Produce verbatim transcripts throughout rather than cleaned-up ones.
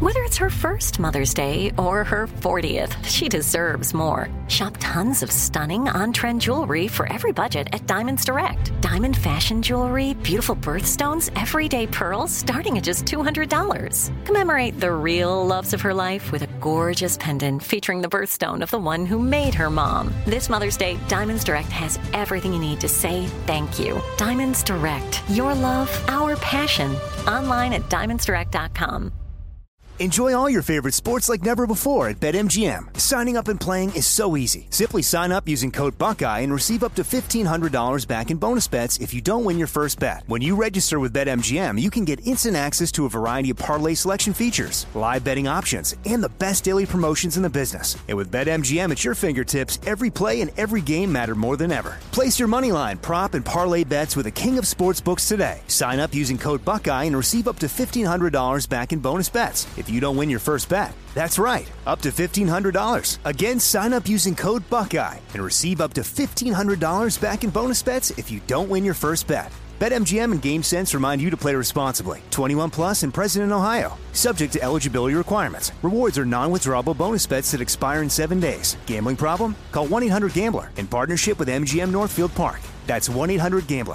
Whether it's her first Mother's Day or her fortieth, she deserves more. Shop tons of stunning on-trend jewelry for every budget at Diamonds Direct. Diamond fashion jewelry, beautiful birthstones, everyday pearls starting at just two hundred dollars. Commemorate the real loves of her life with a gorgeous pendant featuring the birthstone of the one who made her mom. This Mother's Day, Diamonds Direct has everything you need to say thank you. Diamonds Direct. Your love, our passion. Online at diamonds direct dot com. Enjoy all your favorite sports like never before at BetMGM. Signing up and playing is so easy. Simply sign up using code Buckeye and receive up to fifteen hundred dollars back in bonus bets if you don't win your first bet. When you register with BetMGM, you can get instant access to a variety of parlay selection features, live betting options, and the best daily promotions in the business. And with BetMGM at your fingertips, every play and every game matter more than ever. Place your moneyline, prop, and parlay bets with the king of sportsbooks today. Sign up using code Buckeye and receive up to fifteen hundred dollars back in bonus bets if you don't win your first bet. That's right, up to fifteen hundred dollars. Again, sign up using code Buckeye and receive up to fifteen hundred dollars back in bonus bets if you don't win your first bet. BetMGM and GameSense remind you to play responsibly. twenty-one plus and present in Ohio. Subject to eligibility requirements. Rewards are non-withdrawable bonus bets that expire in seven days. Gambling problem? Call one eight hundred gambler in partnership with M G M Northfield Park. That's one eight hundred gambler.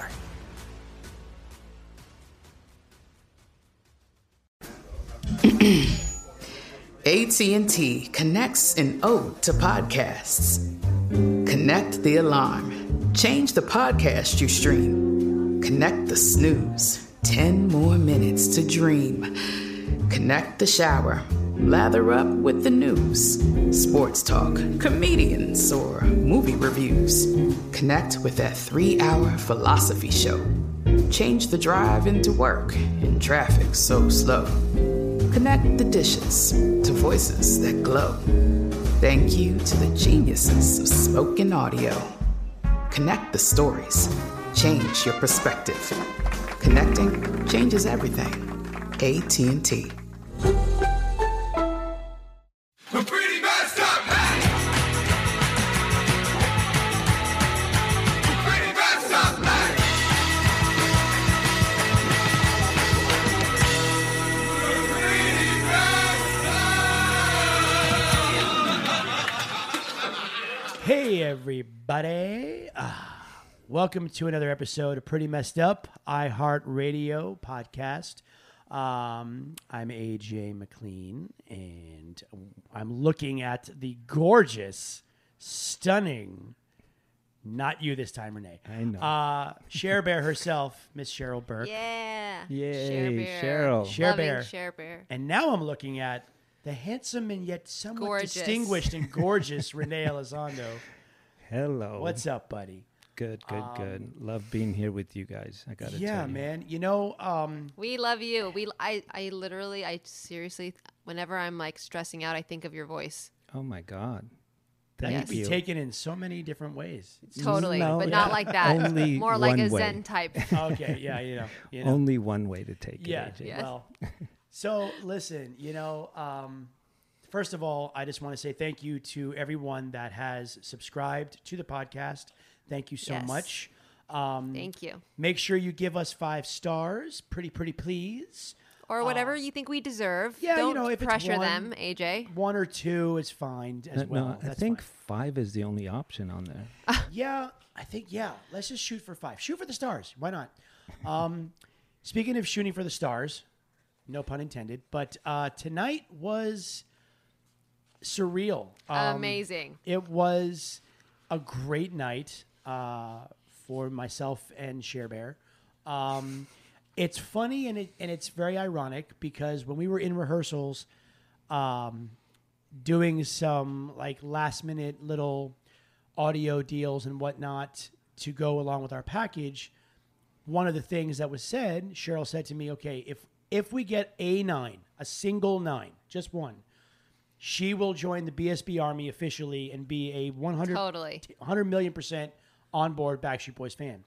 A T and T connects an ode to podcasts. Connect the alarm. Change the podcast you stream. Connect the snooze. Ten more minutes to dream. Connect the shower. Lather up with the news. Sports talk, comedians, or movie reviews. Connect with that three-hour philosophy show. Change the drive into work in traffic so slow. Connect the dishes to voices that glow. Thank you to the geniuses of spoken audio. Connect the stories. Change your perspective. Connecting changes everything. A T and T. Hey everybody, uh, welcome to another episode of Pretty Messed Up, iHeartRadio podcast. Um, I'm A J McLean, and I'm looking at the gorgeous, stunning, not you this time, Renee. I know. Uh, Cher Bear herself, Miss Cheryl Burke. Yeah. Yay, Cher Bear. Cheryl. Cher Loving Bear. Cher Bear. And now I'm looking at the handsome and yet somewhat Gorgeous. distinguished and gorgeous Renee Elizondo. Hello. What's up, buddy? Good, good, Um, good. Love being here with you guys. I gotta Yeah, tell you. man. You know, um, We love you. We I I literally I seriously whenever I'm like stressing out I think of your voice. Oh my God. that Thank can be you. taken in so many different ways. Totally, No, but yeah. not like that. Only More like a one way. Zen type. Okay, yeah, you know, you know. Only one way to take yeah, it. A J. Yes. well. So listen, you know, um, first of all, I just want to say thank you to everyone that has subscribed to the podcast. Thank you so Yes. much. Um, Thank you. Make sure you give us five stars, pretty, pretty please. Or whatever you think we deserve. yeah, you Don't know, if it's pressure one- them, A J. One or two is fine as No, well. no, I That's think fine. five is the only option on there. Yeah, I think, yeah. Let's just shoot for five. Shoot for the stars. Why not? Um, speaking of shooting for the stars, no pun intended, but uh, tonight was surreal. Um, Amazing. It was a great night uh, for myself and Cher Bear. Um, it's funny and it, and it's very ironic because when we were in rehearsals, um, doing some like last minute little audio deals and whatnot to go along with our package, one of the things that was said, Cheryl said to me, okay, if if we get a nine, a single nine, just one, she will join the B S B Army officially and be a one hundred, Totally. one hundred million percent on board Backstreet Boys fan.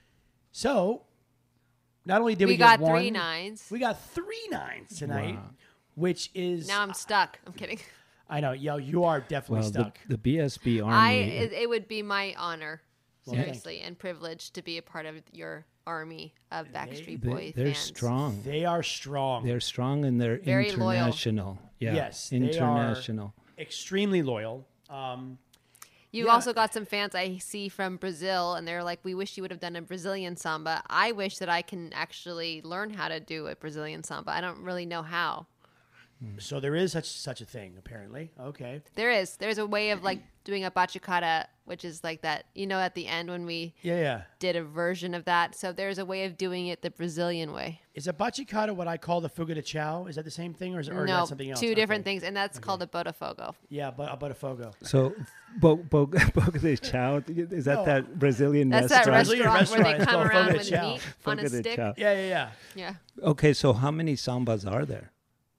So, not only did we, We get got one, three nines. we got three nines tonight, Wow. which is Now I'm stuck. I'm kidding. I know, yo, you are definitely Well, the, stuck. the B S B Army. I it, it would be my honor, Well, thank seriously, and privilege to be a part of your army of Backstreet They- Boy they're fans. strong. They are strong. They're strong and they're Very loyal. international. Yeah. Yes, they are- international. Extremely loyal. Um, You Yeah. also got some fans I see from Brazil, and they're like, "We wish you would have done a Brazilian samba." I wish that I can actually learn how to do a Brazilian samba. I don't really know how. so there is such such a thing, apparently. Okay. There is. There's a way of like doing a bachata, which is like that. You know, at the end when we Yeah, yeah. did a version of that. So there's a way of doing it the Brazilian way. Is a bachata what I call the fuga de chao? Is that the same thing, or is, or is no, that something else? two different Okay. things, and that's called a botafogo. Yeah, but a botafogo. So, Bo, Bo, Boca de Chao, is that No. that Brazilian That's that restaurant? Brazilian restaurant, where they restaurant. come It's called around Fogo de with Chao. meat on a Fogo de stick. Chao. Yeah, yeah, yeah. Yeah. Okay, so how many sambas are there?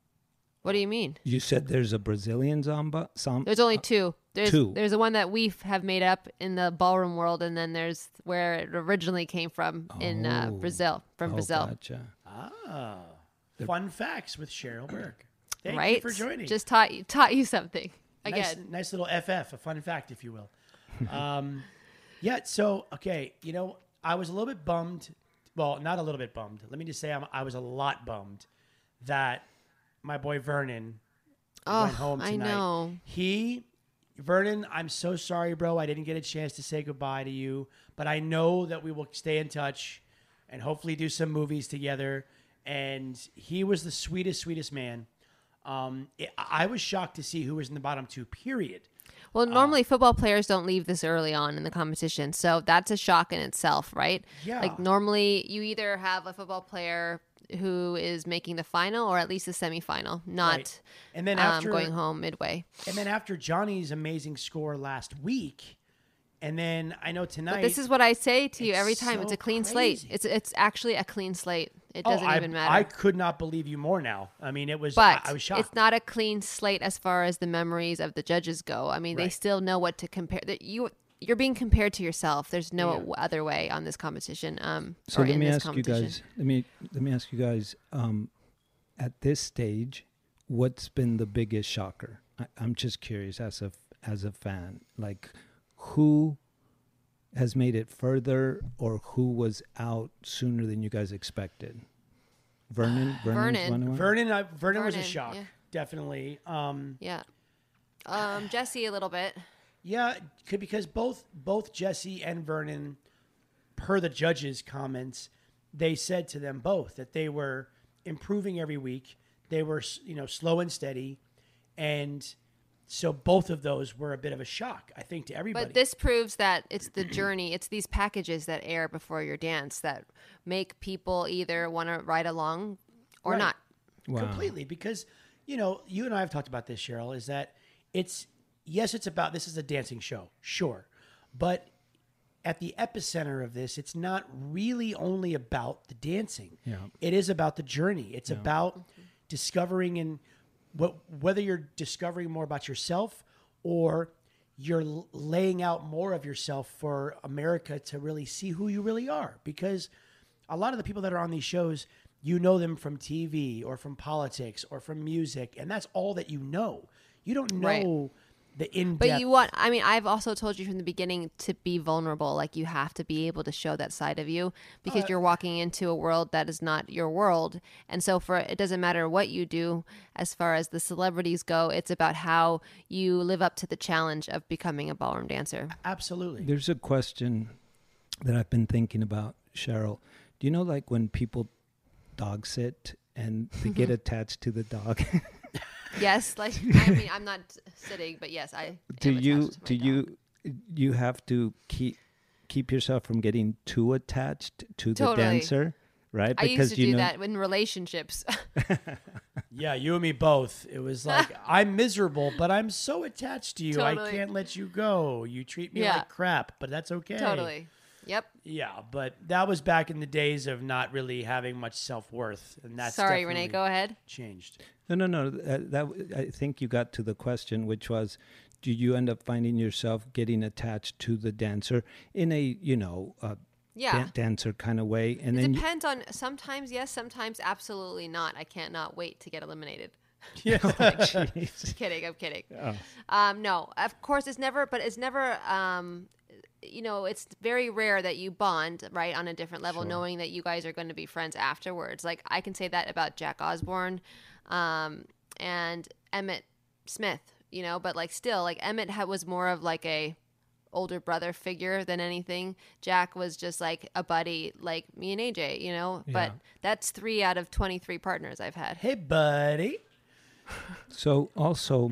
What do you mean? You said there's a Brazilian samba. Sam, There's only two. There's Two. there's the one that we have made up in the ballroom world, and then there's where it originally came from in uh, Oh. Brazil, from oh, Brazil, Gotcha. Ah, fun facts with Cheryl Burke. Thank right? you for joining. Just taught you taught you something nice, again. nice little F F, a fun fact, if you will. um, yeah. So, okay, you know, I was a little bit bummed. Well, not a little bit bummed. Let me just say, I'm, I was a lot bummed that my boy Vernon Oh, went home I tonight. know. He, Vernon, I'm so sorry, bro. I didn't get a chance to say goodbye to you, but I know that we will stay in touch and hopefully do some movies together. And he was the sweetest, sweetest man. Um, it, I was shocked to see who was in the bottom two, period. Well, normally football players don't leave this early on in the competition, so that's a shock in itself, right? Yeah. Like normally, you either have a football player who is making the final or at least the semifinal, not Right. And then um, after going home midway. and then after Johnny's amazing score last week, and then I know tonight. But this is what I say to you It's every time. It's so a clean slate. crazy. It's it's actually a clean slate. It Oh, doesn't I, even matter. I could not believe you more now. I mean, it was. but I, I was shocked. it's not a clean slate as far as the memories of the judges go. I mean, they Right. still know what to compare. that You you're being compared to yourself. There's no Yeah. other way on this competition. Um, So or let in me this ask you competition. guys. Let me let me ask you guys. Um, at this stage, what's been the biggest shocker? I, I'm just curious as a as a fan, like who has made it further, or who was out sooner than you guys expected? Vernon. Vernon's Vernon. one of them? Vernon. I, Vernon was a Vernon, shock, yeah. definitely. Um, Yeah. Um, Jesse a little bit. yeah, could, because both both Jesse and Vernon, per the judges' comments, they said to them both that they were improving every week. They were, you know, slow and steady, and so both of those were a bit of a shock, I think, to everybody. But this proves that it's the journey. It's these packages that air before your dance that make people either want to ride along or Right. not. Wow. Completely, because you know, you and I have talked about this, Cheryl. Is that it's yes, it's about this is a dancing show, sure, but at the epicenter of this, it's not really only about the dancing. Yeah. It is about the journey. It's about discovering and what whether you're discovering more about yourself or you're l- laying out more of yourself for America to really see who you really are. Because a lot of the people that are on these shows, you know them from T V or from politics or from music, and that's all that you know. You don't know Right. the in-depth. But you want, I mean, I've also told you from the beginning to be vulnerable. Like you have to be able to show that side of you because Uh, you're walking into a world that is not your world. And so for, it doesn't matter what you do as far as the celebrities go, it's about how you live up to the challenge of becoming a ballroom dancer. Absolutely. There's a question that I've been thinking about, Cheryl. Do you know, like when people dog sit and they get attached to the dog? Yes. Like, I mean, I'm not sitting, but yes, I do am you attached to my do dog. you you have to keep keep yourself from getting too attached to the Totally. dancer, right? I used to you do know, that in relationships. Yeah, you and me both. It was like, I'm miserable, but I'm so attached to you. I Totally. can't let you go. You treat me Yeah. like crap, but that's okay. Totally. Yep. Yeah, but that was back in the days of not really having much self-worth. And that's Sorry, definitely Renee, go ahead. changed. No, no, no. Uh, that I think you got to the question, which was, do you end up finding yourself getting attached to the dancer in a you know uh, Yeah. dan- dancer kind of way, and It then you- depends on, sometimes yes, sometimes absolutely not. I can't not wait to get eliminated. Yeah. Jeez. Kidding, I'm kidding. Oh. Um, no, of course it's never, but it's never, um, you know, it's very rare that you bond, right, on a different level, Sure. knowing that you guys are going to be friends afterwards. Like, I can say that about Jack Osborne um, and Emmett Smith, you know, but like still, like Emmett had, was more of like a older brother figure than anything. Jack was just like a buddy, like me and A J, you know, but Yeah. that's three out of twenty-three partners I've had. Hey, buddy. So also,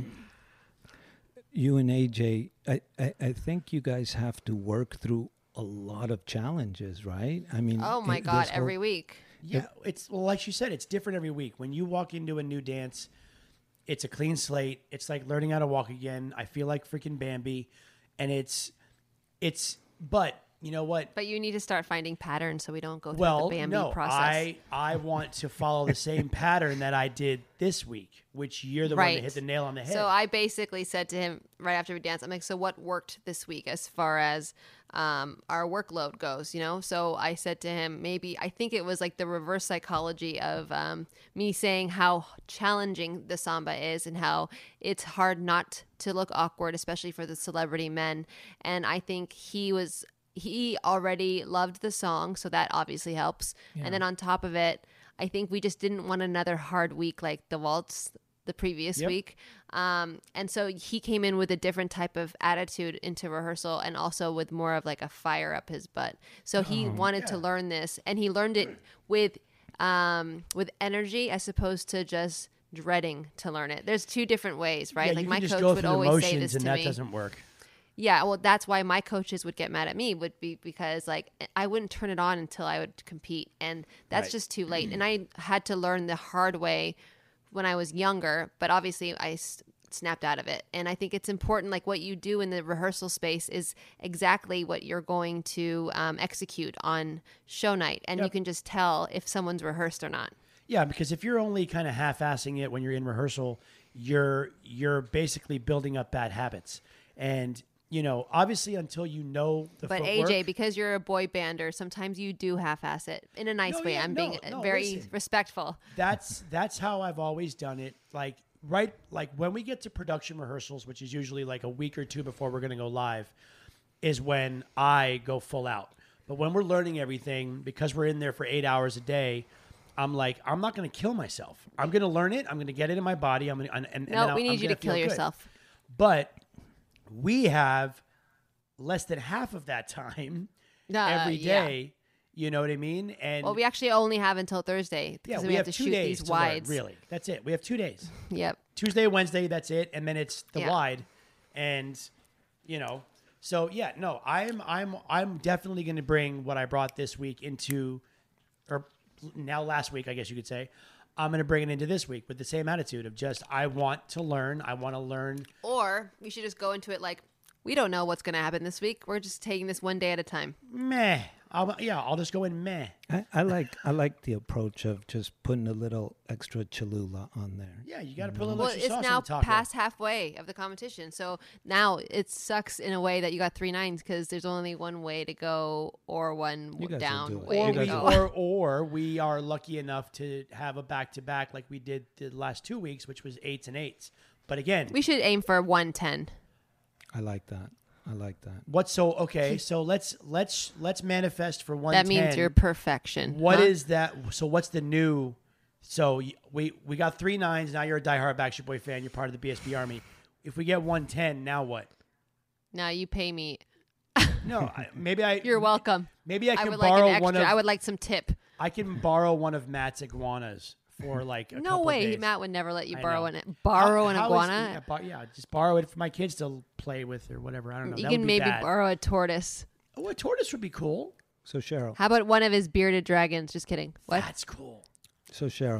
you and A J, I, I, I think you guys have to work through a lot of challenges, right? I mean, Oh my it- God, this whole- every week. Yeah, it's well, like you said, it's different every week. When you walk into a new dance, it's a clean slate. It's like learning how to walk again. I feel like freaking Bambi, and it's, it's. But you know what? But you need to start finding patterns so we don't go through Well, the Bambi no, process. I I want to follow the same pattern that I did this week, which you're the one Right. that hit the nail on the head. So I basically said to him right after we danced, I'm like, so what worked this week as far as um, our workload goes, you know? So I said to him, maybe, I think it was like the reverse psychology of um, me saying how challenging the samba is and how it's hard not to look awkward, especially for the celebrity men. And I think he was, he already loved the song, so that obviously helps. And then on top of it, I think we just didn't want another hard week like the waltz the previous Yep. week. Um, and so he came in with a different type of attitude into rehearsal and also with more of like a fire up his butt. So he wanted to learn this, and he learned it with um, with energy as opposed to just dreading to learn it. There's two different ways, right? yeah, like you my can just coach go would through the always motions, say this and to that me. doesn't work. Yeah, well, that's why my coaches would get mad at me, would be because like I wouldn't turn it on until I would compete, and that's Right. just too late. And I had to learn the hard way when I was younger, but obviously I s- snapped out of it. And I think it's important, like what you do in the rehearsal space is exactly what you're going to um, execute on show night, and you Yep. can just tell if someone's rehearsed or not. Yeah, because if you're only kind of half-assing it when you're in rehearsal, you're you're basically building up bad habits. And you know, obviously, until you know the But footwork, A J, because you're a boy bander, sometimes you do half-ass it in a nice No, way. yeah, I'm no, being no, very listen. respectful. that's that's how I've always done it. Like right, like when we get to production rehearsals, which is usually like a week or two before we're going to go live, is when I go full out. But when we're learning everything, because we're in there for eight hours a day, I'm like, I'm not going to kill myself. I'm going to learn it. I'm going to get it in my body. I'm going to, and, and No, then we I'm need you gonna to kill feel good. yourself. But we have less than half of that time Uh, every yeah. day. You know what I mean? And Well, we actually only have until Thursday yeah, because we, we, have, have to two shoot days these to learn, wides. really. That's it. We have two days. Yep. Tuesday, Wednesday, that's it, and then it's the Yeah. wide, and you know, so yeah, no, I'm I'm I'm definitely going to bring what I brought this week into, or now last week, I guess you could say, I'm going to bring it into this week with the same attitude of just I want to learn, I want to learn. Or you should just go into it like, we don't know what's going to happen this week. We're just taking this one day at a time. Meh, I'll, yeah, I'll just go in meh. I, I like I like the approach of just putting a little extra Cholula on there. Yeah, you got to put a little Well, extra it's sauce now on the taco. past halfway of the competition. So now it sucks in a way that you got three nines because there's only one way to go or one You guys will down do it. way Or You to we, guys go. will. or, or we are lucky enough to have a back to back like we did the last two weeks, which was eights and eights. But again, We should aim for one ten. I like that. I like that. what's so okay? So let's let's let's manifest for one. That means you're perfection. What huh? is that? So what's the new? So y- we we got three nines. Now you're a diehard Backstreet Boy fan. You're part of the B S B Army. If we get one ten, now what? Now you pay me. No, I, maybe I. You're welcome. Maybe I I can would like borrow an extra. one of. I would like some tip. I can borrow one of Matt's iguanas for like a No couple way, days. Matt would never let you I borrow know. an borrow How- an how is- iguana. yeah, bar- yeah, just borrow it for my kids to play with or whatever. I don't know. You That can would be maybe bad. borrow a tortoise. Oh, a tortoise would be cool. So Cheryl, How about one of his bearded dragons? Just kidding. What? That's cool. so Cheryl,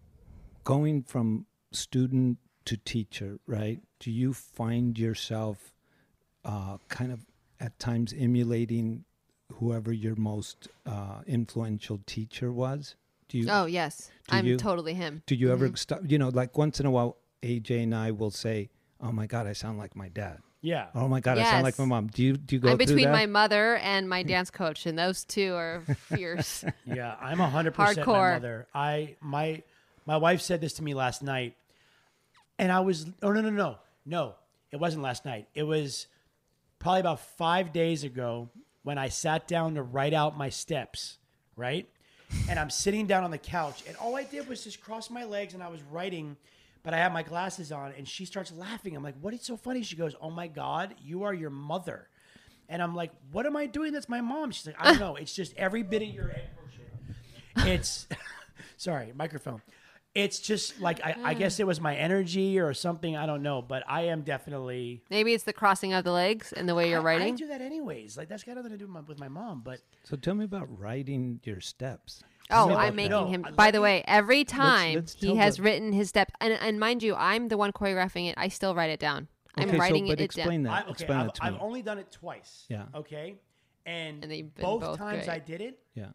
going from student to teacher, right? Do you find yourself uh, kind of at times emulating whoever your most uh, influential teacher was? Do you? Oh yes, Do I'm you- totally him. Do you ever stop? You know, like once in a while, A J and I will say, "Oh my God, I sound like my dad." Yeah. Oh my God, I sound like Yes. my mom. Do you do you go I'm through between that? my mother and my dance coach, and those two are fierce. Yeah, I'm a hundred percent my Hardcore. mother. I my my wife said this to me last night, and I was oh no no no no it wasn't last night. It was probably about five days ago when I sat down to write out my steps, right? And I'm sitting down on the couch, and all I did was just cross my legs, and I was writing, but I had my glasses on, and she starts laughing. I'm like, what is so funny? She goes, oh my God, you are your mother. And I'm like, what am I doing? That's my mom. She's like, I don't know. It's just every bit of your head. It's, sorry, microphone. It's just like, I, I guess it was my energy or something. I don't know, but I am definitely. Maybe it's the crossing of the legs and the way you're I, writing. I do that anyways. Like, that's got nothing to do with my, with my mom, but. So tell me about writing your steps. Oh, No, I'm making no, him. I- By let the me- way, every time let's he tell has the- written his steps, and, and mind you, I'm the one choreographing it. I still write it down. I'm Okay, so- writing but it explain down. that. I, okay, Explain I've, it to I've me. only done it twice. Yeah. Okay. And, And they've been both, both times great. I did it, Yeah.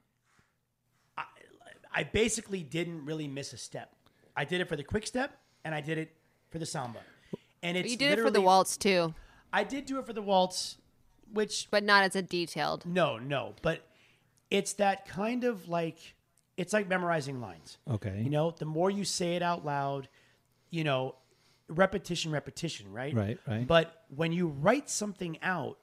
I, I basically didn't really miss a step. I did it for the quick step, and I did it for the samba. And it's You did it for the literally- waltz too, I did do it for the waltz, which but not as a detailed. no, no, but it's that kind of like it's like memorizing lines. Okay. You know, the more you say it out loud, you know, repetition, repetition, right? Right, right. But when you write something out,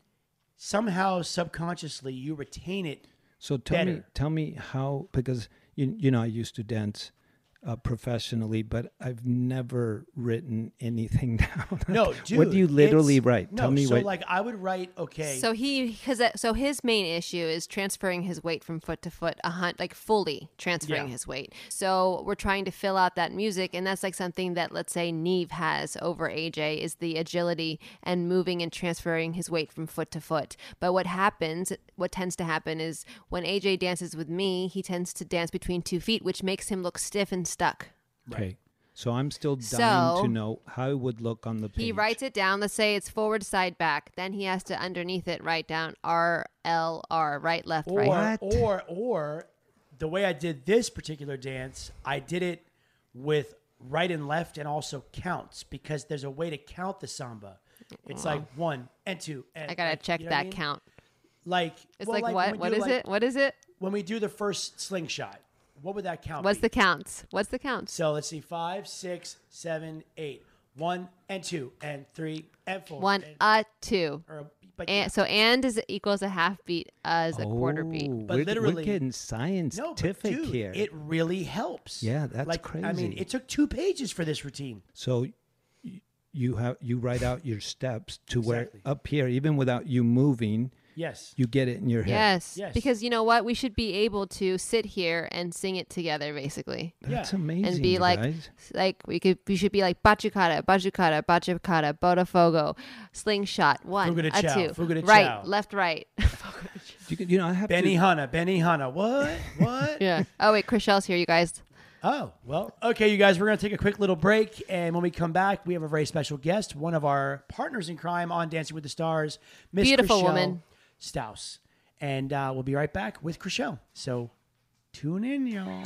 somehow subconsciously you retain it. So tell me, better. tell me how, because you you know I used to dance uh, professionally, but I've never written anything down. No, dude. What do you literally it's- write? No, Tell me so what. like I would write, okay. So he, because so his main issue is transferring his weight from foot to foot, a hunt like fully transferring Yeah. his weight. So we're trying to fill out that music, and that's like something that let's say Neve has over A J is the agility and moving and transferring his weight from foot to foot. But what happens, what tends to happen is when A J dances with me, he tends to dance between two feet, which makes him look stiff and stuck. Okay. So I'm still dying So- to know how it would look on the page. He writes it down. Let's say it's forward, side, back. Then he has to underneath it write down R L R, right, left, or, right. or or the way I did this particular dance, I did it with right and left and also counts because there's a way to count the samba. It's like one and two. And I gotta like, check you know what that I mean? count. Like It's well, like, when what? we What do, is like, it? What is it? When we do the first slingshot, what would that count? What's be? the counts? What's the counts? So let's see, five, six, seven, eight, one and two and three and four. One, and, uh, two. or, but And so and is equals a half beat as a quarter beat. Oh, But we're, literally- we're getting no, but scientific dude, here. it really helps. Yeah, that's like, I mean, crazy. it took two pages for this routine. So y- you have you write out your steps to Exactly. where up here, even without you moving, Yes. you get it in your head. Yes, Yes. because you know what? We should be able to sit here and sing it together, basically, That's Yeah. amazing. and be like, guys. like we could, we should be like bachucata, bachucata, bachucata, botafogo, slingshot, one, Fuga de a chow, two, fuga de right, chow. left, right. You, can, you know, I have Benny to. Hanna, Benny Hanna. What? What? yeah. Oh wait, Chriselle's here, you guys. Oh, well, okay, you guys, we're going to take a quick little break. And when we come back, we have a very special guest, one of our partners in crime on Dancing with the Stars, Miss Beautiful Chriselle woman. Staus. And uh, we'll be right back with Chriselle. So tune in, y'all.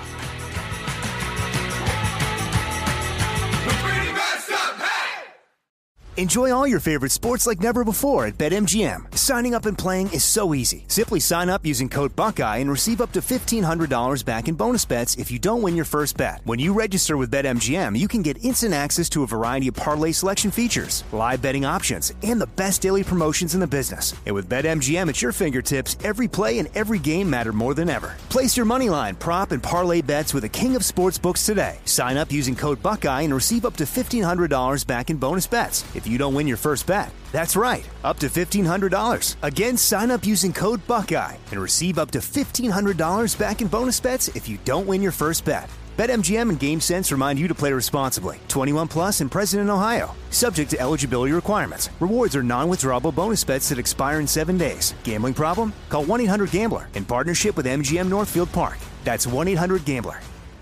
Enjoy all your favorite sports like never before at BetMGM. Signing up and playing is so easy. Simply sign up using code Buckeye and receive up to fifteen hundred dollars back in bonus bets if you don't win your first bet. When you register with BetMGM, you can get instant access to a variety of parlay selection features, live betting options, and the best daily promotions in the business. And with BetMGM at your fingertips, every play and every game matter more than ever. Place your moneyline, prop, and parlay bets with the king of sportsbooks today. Sign up using code Buckeye and receive up to fifteen hundred dollars back in bonus bets if you don't win your first bet. That's right, up to fifteen hundred dollars. Again, sign up using code Buckeye and receive up to fifteen hundred dollars back in bonus bets if you don't win your first bet. BetMGM and GameSense remind you to play responsibly. twenty-one plus and present in Ohio. Subject to eligibility requirements. Rewards are non-withdrawable bonus bets that expire in seven days. Gambling problem? Call one eight hundred gambler in partnership with M G M Northfield Park. That's one eight hundred gambler.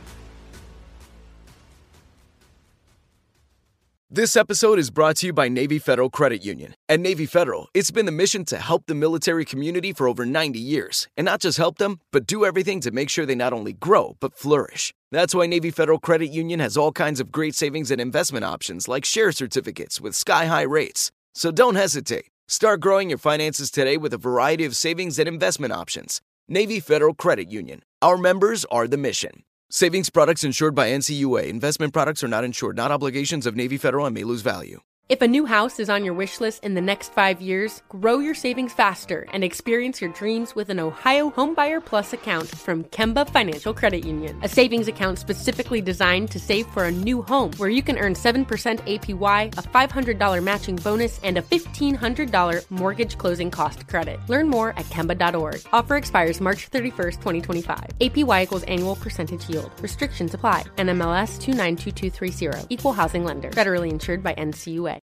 This episode is brought to you by Navy Federal Credit Union. At Navy Federal, it's been the mission to help the military community for over ninety years. And not just help them, but do everything to make sure they not only grow, but flourish. That's why Navy Federal Credit Union has all kinds of great savings and investment options like share certificates with sky-high rates. So don't hesitate. Start growing your finances today with a variety of savings and investment options. Navy Federal Credit Union. Our members are the mission. Savings products insured by N C U A. Investment products are not insured, not obligations of Navy Federal and may lose value. If a new house is on your wish list in the next five years, grow your savings faster and experience your dreams with an Ohio Homebuyer Plus account from Kemba Financial Credit Union. A savings account specifically designed to save for a new home where you can earn seven percent A P Y, a five hundred dollars matching bonus, and a fifteen hundred dollars mortgage closing cost credit. Learn more at Kemba dot org. Offer expires March thirty-first, twenty twenty-five. A P Y equals annual percentage yield. Restrictions apply. N M L S two nine two two three zero. Equal housing lender. Federally insured by N C U A.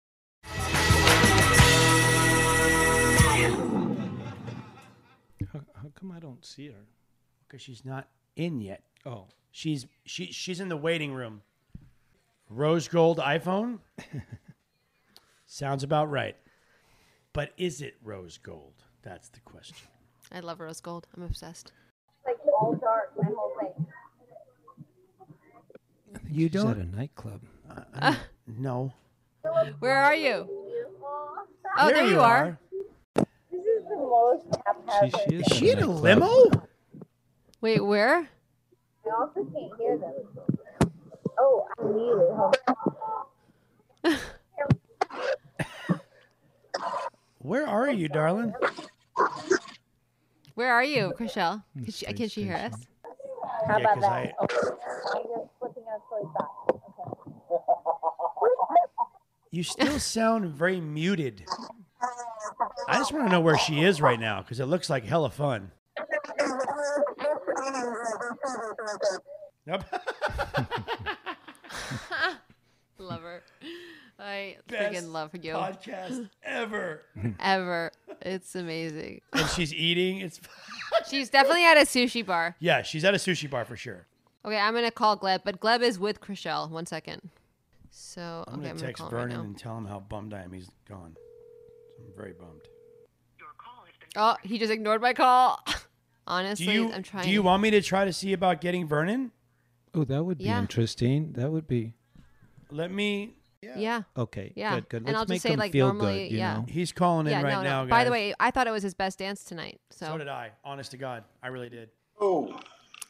How, how come I don't see her? Because she's not in yet. Oh, She's she she's in the waiting room. Rose gold iPhone? Sounds about right. But is it rose gold? That's the question. I love rose gold. I'm obsessed. Like all dark my whole face. you she's don't at a nightclub. Uh, no. Where are you? Oh, there, there you you are. are. This is the most She, haphazard. she is, Is at she in a nightclub. limo? Wait, where? I also can't hear them. Oh, I'm muted. Hold on. Where are you, darling? Where are you, Chriselle? Can she, Space can she hear us? station. How Yeah, about 'cause that? I- Okay. You're flipping us really fast. You still sound very muted. I just want to know where she is right now because it looks like hella fun. Nope. Love her. I Best freaking love you. podcast ever. Ever. It's amazing. And she's eating. It's She's definitely at a sushi bar. yeah, she's at a sushi bar for sure. Okay, I'm gonna call Gleb, but Gleb is with Chriselle. One second. So I'm okay, gonna I'm gonna text call him right Vernon now. and tell him how bummed I am. He's gone. I'm very bummed. Oh, he just ignored my call. Do Honestly, you I'm trying. do you to- want me to try to see about getting Vernon? Oh, that would be Yeah. interesting. That would be Let me. Yeah. okay. Yeah. Good. Good. And Let's I'll just make say, him like, feel normally- good. You yeah. know. He's calling in Yeah, right no, now, no. guys. By the way, I thought it was his best dance tonight. So, so did I. Honest to God, I really did. Oh,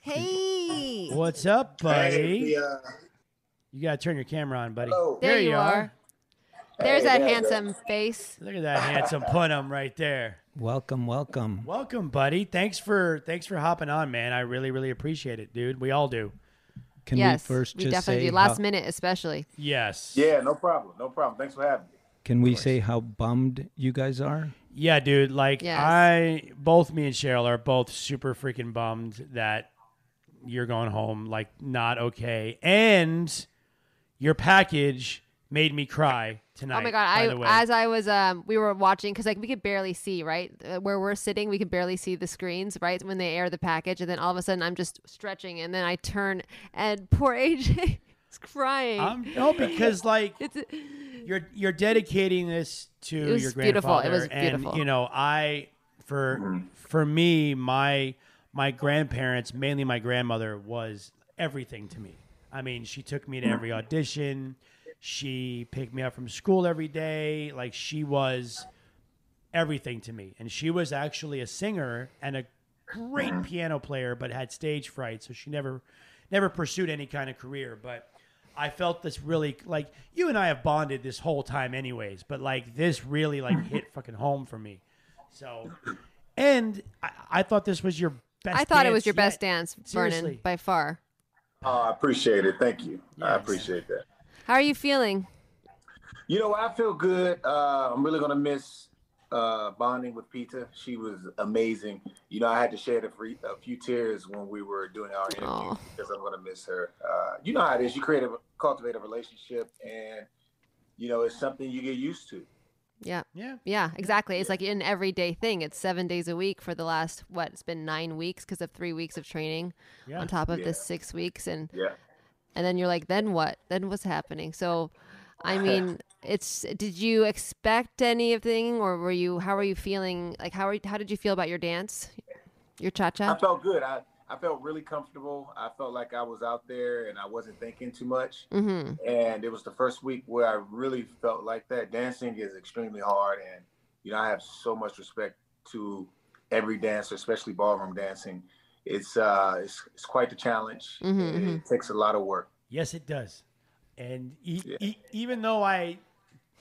hey, What's up, buddy? hey, uh, You gotta turn your camera on, buddy. hello. there, you are. There's Hey, that there you handsome face. Look at that handsome punum right there. Welcome, welcome. Welcome, buddy. Thanks for thanks for hopping on, man. I really really appreciate it, dude. We all do. Can yes, we first we just definitely say do. Last how, minute, especially. Yes. Yeah, no problem. No problem. Thanks for having me. Can we say how bummed you guys are? Yeah, dude. Like Yes. I, both me and Cheryl are both super freaking bummed that you're going home. Like not okay, and your package made me cry tonight. Oh my god! by I the way. as I was um we were watching because like we could barely see right uh, where we're sitting, we could barely see the screens right when they air the package, and then all of a sudden I'm just stretching, and then I turn and poor A J is crying. Um, no, because like it's you're you're dedicating this to It was your beautiful. It grandfather, was and beautiful. you know, I for for me, my my grandparents, mainly my grandmother, was everything to me. I mean, she took me to every audition. She picked me up from school every day. Like she was everything to me, and she was actually a singer and a great piano player, but had stage fright, so she never never pursued any kind of career. But I felt this really like you and I have bonded this whole time anyways, but like this really like hit fucking home for me. So, and I, I thought this was your best I thought it was dance your best yet. dance, Seriously. Vernon, by far. Oh, I appreciate it. Thank you. I Yes. appreciate that. How are you feeling? You know, I feel good. Uh, I'm really gonna miss uh, bonding with Pita. She was amazing. You know, I had to shed a, free, a few tears when we were doing our interview Aw. because I'm gonna miss her. Uh, you know how it is. You create a cultivate a relationship, and you know it's something you get used to. Yeah. Yeah. Yeah, exactly. It's like an everyday thing. It's seven days a week for the last, what, it's been nine weeks because of three weeks of training Yeah. on top of Yeah. this six weeks. And Yeah. and then you're like, then what? Then what's happening? So, I mean, it's, did you expect anything or were you, how were you feeling? Like, how, are, how did you feel about your dance, your I cha-cha? felt good. I, I felt really comfortable. I felt like I was out there and I wasn't thinking too much. Mm-hmm. And it was the first week where I really felt like that. Dancing is extremely hard. And, you know, I have so much respect to every dancer, especially ballroom dancing. It's uh, it's, it's quite the challenge. Mhm, it, mhm. it takes a lot of work. Yes, it does. And e- Yeah. e- even though I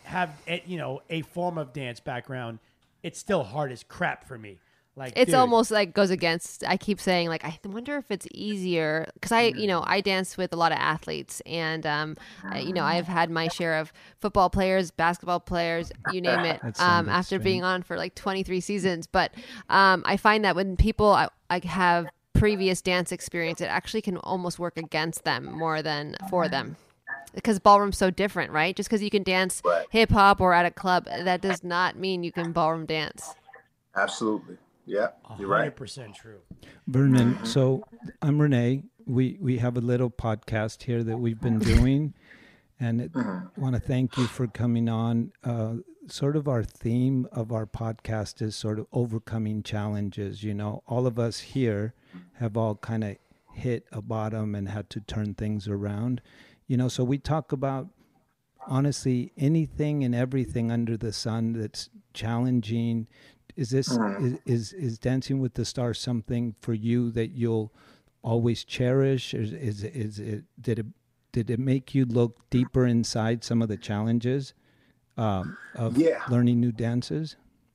have a, you know a form of dance background, it's still hard as crap for me. Like it's dude, almost like goes against, I keep saying, like, I wonder if it's easier because I, you know, I dance with a lot of athletes and, um, I- you know, I've had my share of football players, basketball players, you name it, That um, sounds after extreme. being on for like twenty-three seasons. But um, I find that when people I, I have previous dance experience, it actually can almost work against them more than for them. Because ballroom's so different, right? Just because you can dance Right. hip hop or at a club, that does not mean you can ballroom dance. Absolutely. Yeah, you're one hundred right. percent true. Vernon, so I'm Renee. We we have a little podcast here that we've been doing, and I want to thank you for coming on. Uh, sort of our theme of our podcast is sort of overcoming challenges. You know, all of us here have all kind of hit a bottom and had to turn things around. You know, so we talk about honestly anything and everything under the sun that's challenging. Is this is, is is Dancing with the Stars something for you that you'll always cherish? Or is is is it did it did it make you look deeper inside some of the challenges um, of Yeah. learning new dances?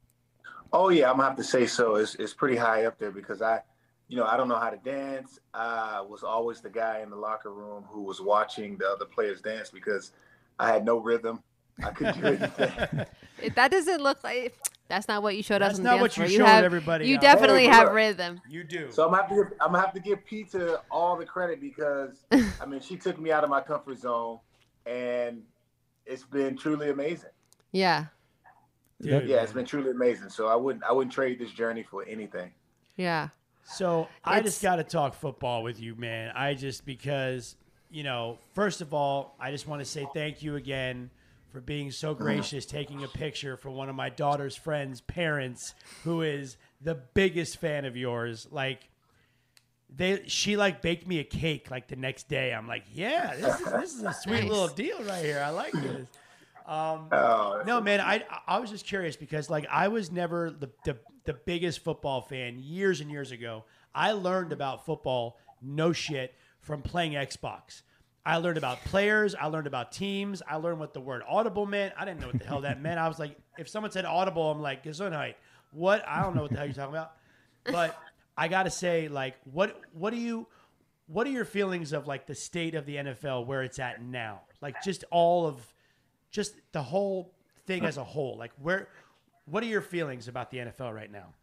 Oh yeah, I'm gonna have to say so. It's it's pretty high up there because I, you know, I don't know how to dance. I was always the guy in the locker room who was watching the other players dance because I had no rhythm. I couldn't do anything. It- That doesn't look like. That's not what you showed That's us on not the what dance you floor. showed have, everybody You else. definitely Hey, have look. rhythm. You do. So I'm gonna have to give, I'm gonna have to give Pizza all the credit because I mean she took me out of my comfort zone, and it's been truly amazing. Yeah, Dude, Yeah, it's been truly amazing. So I wouldn't I wouldn't trade this journey for anything. yeah. So I It's- just got to talk football with you, man. I just because you know, first of all, I just want to say thank you again for being so gracious, taking a picture for one of my daughter's friends' parents, who is the biggest fan of yours. Like, they, she like baked me a cake like the next day. I'm like, yeah, this is this is a sweet Nice. little deal right here. I like this. Um, Oh, that's no, man, I I was just curious because like I was never the, the the biggest football fan years and years ago. I learned about football, no shit, from playing Xbox. I learned about players. I learned about teams. I learned what the word audible meant. I didn't know what the hell that meant. I was like, if someone said audible, I'm like, Gesundheit. What? I don't know what the hell you're talking about. But I got to say, like, what what do you what are your feelings of like the state of the N F L where it's at now? Like just all of just the whole thing as a whole. Like where what are your feelings about the N F L right now?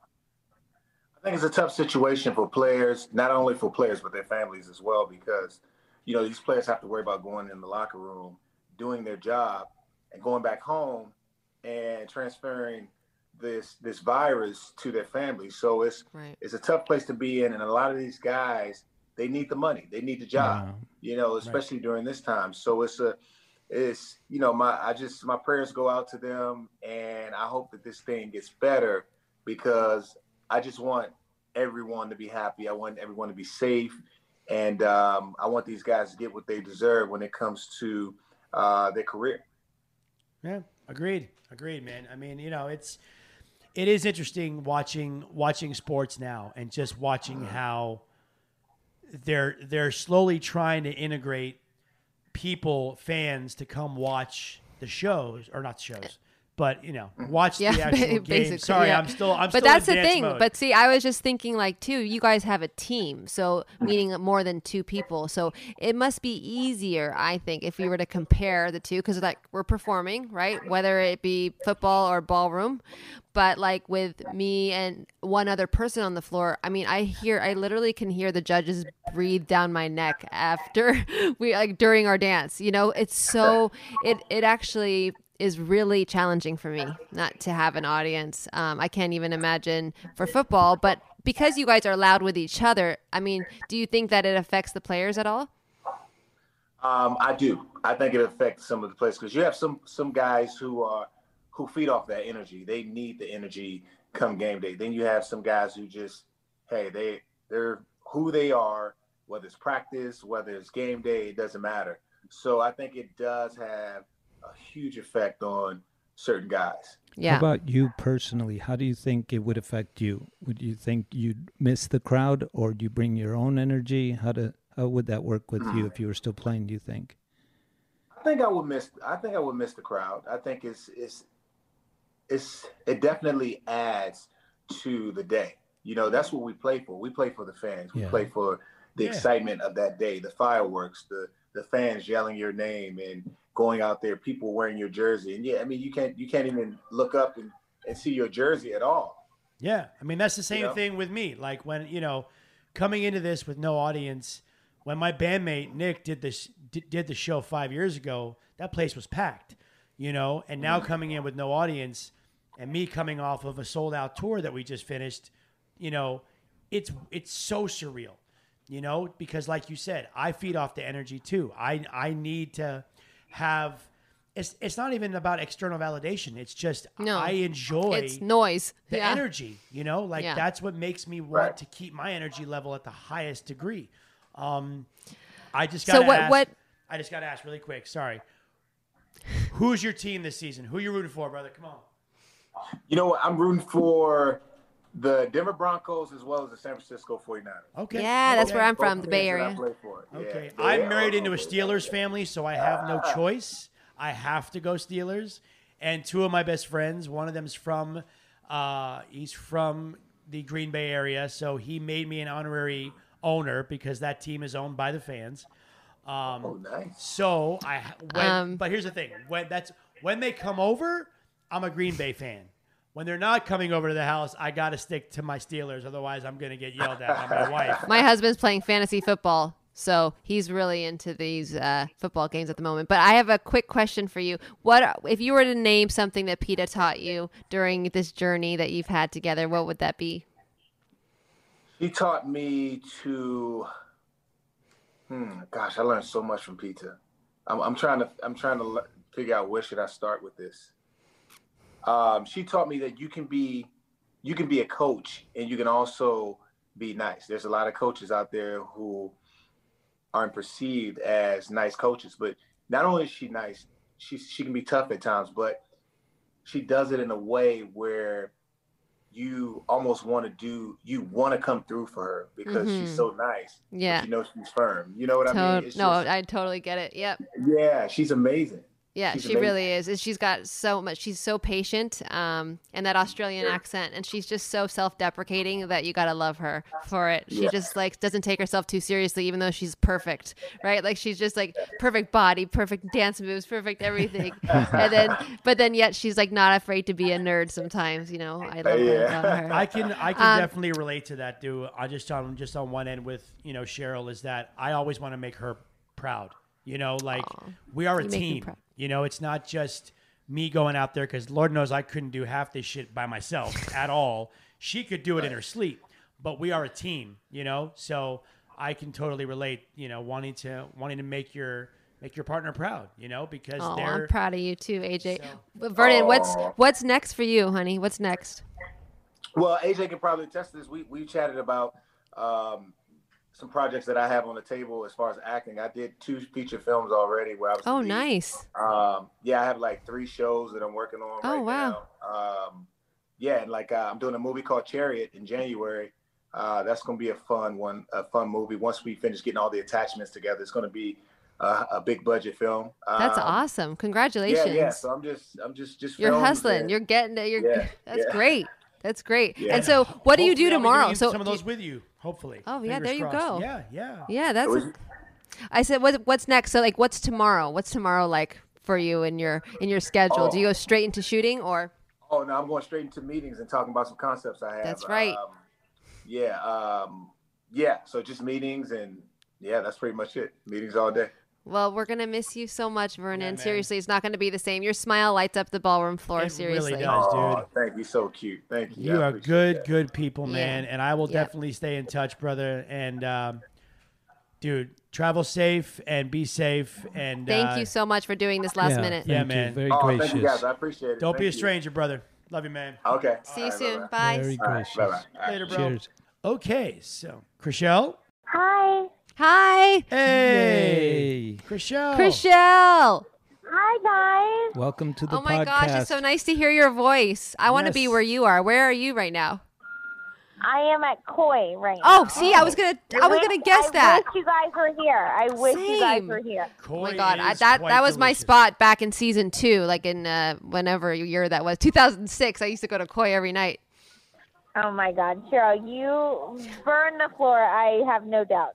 I think it's a tough situation for players, not only for players but their families as well, because you know these players have to worry about going in the locker room, doing their job, and going back home and transferring this this virus to their families. So it's Right. it's a tough place to be in, and a lot of these guys, they need the money, they need the job, Wow. you know, especially during this time. So it's a it's you know my I just my prayers go out to them, and I hope that this thing gets better because I just want everyone to be happy. I want everyone to be safe. And um, I want these guys to get what they deserve when it comes to uh, their career. Yeah, agreed. Agreed, man. I mean, you know, it's it is interesting watching watching sports now and just watching how they're they're slowly trying to integrate people, fans, to come watch the shows or not shows, but you know, watch Yeah, the actual game. basically, Sorry, yeah. I'm still I'm but still that's in the dance thing. mode. But see, I was just thinking, like, too, you guys have a team, so meaning more than two people. So it must be easier, I think, if we were to compare the two, because like we're performing, right? Whether it be football or ballroom. But like with me and one other person on the floor, I mean, I hear, I literally can hear the judges breathe down my neck after we like during our dance. You know, it's so it it actually is really challenging for me not to have an audience. Um, I can't even imagine for football, but because you guys are loud with each other, I mean, do you think that it affects the players at all? Um, I do. I think it affects some of the players because you have some some guys who are who feed off that energy. They need the energy come game day. Then you have some guys who just, hey, they they're who they are, whether it's practice, whether it's game day, it doesn't matter. So I think it does have a huge effect on certain guys. Yeah. How about you personally? How do you think it would affect you? Would you think you'd miss the crowd, or do you bring your own energy? How to how would that work with you if you were still playing, do you think? I think I would miss. I think I would miss the crowd. I think it's it's it's it definitely adds to the day. You know, that's what we play for. We play for the fans. We Yeah. play for the Yeah. excitement of that day, the fireworks, the the fans yelling your name and going out there, people wearing your jersey. And yeah, I mean, you can't you can't even look up and, and see your jersey at all. Yeah, I mean that's the same You know? thing with me. Like when you know, coming into this with no audience, when my bandmate Nick did this did, did the show five years ago, that place was packed. You know, and now coming in with no audience, and me coming off of a sold out tour that we just finished, you know, it's it's so surreal. You know, because like you said, I feed off the energy too. I I need to have. It's it's not even about external validation. It's just No. I enjoy It's noise. the yeah. energy, you know, like Yeah. that's what makes me want Right. to keep my energy level at the highest degree. Um, I just So got to what- ask, what- I just got to ask really quick. Sorry. Who's your team this season? Who you rooting for, brother? Come on. You know what? I'm rooting for the Denver Broncos as well as the San Francisco forty-niners. Okay. Yeah, that's okay. where I'm Both from, the Bay teams that I Area. play for. Yeah. Okay. Yeah. I'm married into a Steelers family, so I have no choice. I have to go Steelers. And two of my best friends, one of them's from, uh, he's from the Green Bay area, so he made me an honorary owner because that team is owned by the fans. Um, Oh, nice. So I, when, Um, but here's the thing: when that's when they come over, I'm a Green Bay fan. When they're not coming over to the house, I got to stick to my Steelers. Otherwise, I'm gonna get yelled at by my wife. My husband's playing fantasy football, so he's really into these uh, football games at the moment. But I have a quick question for you. What if you were to name something that PETA taught you during this journey that you've had together? What would that be? He taught me to. Hmm, gosh, I learned so much from Peter. I'm, I'm trying to. I'm trying to le- figure out where should I start with this. Um, she taught me that you can be, you can be a coach and you can also be nice. There's a lot of coaches out there who aren't perceived as nice coaches, but not only is she nice, she she can be tough at times, but she does it in a way where you almost want to do, you want to come through for her because she's so nice. but Yeah. you know she's firm. You know what I To- mean? It's no, just- I totally get it. Yep. yeah, she's amazing. Yeah, She's she amazing. really is. And she's got so much. She's so patient, um, and that Australian accent, and she's just so self-deprecating that you gotta love her for it. She Yeah. just like doesn't take herself too seriously, even though she's perfect, right? Like she's just like perfect body, perfect dance moves, perfect everything. and then, but then yet she's like not afraid to be a nerd sometimes. You know, I love, Yeah. I love her. I can I can Um, definitely relate to that, dude. I just on just on one end with you know Cheryl is that I always want to make her proud. You know, like we are a You make me team. proud. You know, it's not just me going out there because Lord knows I couldn't do half this shit by myself at all. She could do it in her sleep, but we are a team. You know, so I can totally relate. You know, wanting to wanting to make your make your partner proud. You know, because Oh, they're I'm proud of you too, A J. So- But Vernon, what's Aw. what's next for you, honey? What's next? Well, A J can probably attest to this. We we chatted about um, some projects that I have on the table as far as acting. I did two feature films already where I was. the Oh, lead. nice. Um, yeah, I have like three shows that I'm working on Oh, right wow. now. Um, yeah, and like uh, I'm doing a movie called Chariot in January. Uh, that's going to be a fun one, a fun movie. Once we finish getting all the attachments together, it's going to be uh, a big budget film. That's Um, awesome. Yeah, Congratulations. yeah. So I'm just, I'm just, just. You're filmed hustling. and- You're getting it. You're Yeah, that's yeah. great. That's great. Yeah. And so, what do you do Hopefully I'll be tomorrow? doing So, some of those with you, hopefully. Oh, yeah, Fingers there you crossed. go. Yeah, yeah. yeah, that's. was- I said, what, what's next? So, like, what's tomorrow? What's tomorrow like for you in your in your schedule? Do you go straight into shooting, or? Oh no, I'm going straight into meetings and talking about some concepts I have. That's right. Um, yeah, um, yeah. So just meetings and yeah, that's pretty much it. Meetings all day. Well, we're gonna miss you so much, Vernon. man. Seriously, it's not gonna be the same. Your smile lights up the ballroom floor. It really seriously. does. Oh, dude. thank you. So cute. Thank you. You I are appreciate good, that. good people, man. Yeah. And I will Yep. definitely stay in touch, brother. And, um, dude, travel safe and be safe. And Thank uh, you so much for doing this last Yeah, minute. Yeah, thank you. man. Very Oh, gracious. thank you guys. I appreciate it. Don't Thank be a you. stranger, brother. Love you, man. Okay. See you All right, soon. bye-bye. Bye. Very All right, gracious. bye-bye. Later, bro. Cheers. Okay, so, Chriselle. Hi. Hi, Hey. Yay. Chriselle. Chriselle. Hi, guys. Welcome to the Oh my podcast. gosh, it's so nice to hear your voice. I want to be Yes. where you are. Where are you right now? I am at Koi right Oh, now. see, I was gonna, I was wish- gonna guess I that. wish you guys were here. I wish you guys Same. were here. Oh my god, I, that that was my spot back in season two, like in uh, whenever year that was, two thousand six. I used to go to Koi every night. Oh my God, Cheryl, you burn the floor. I have no doubt.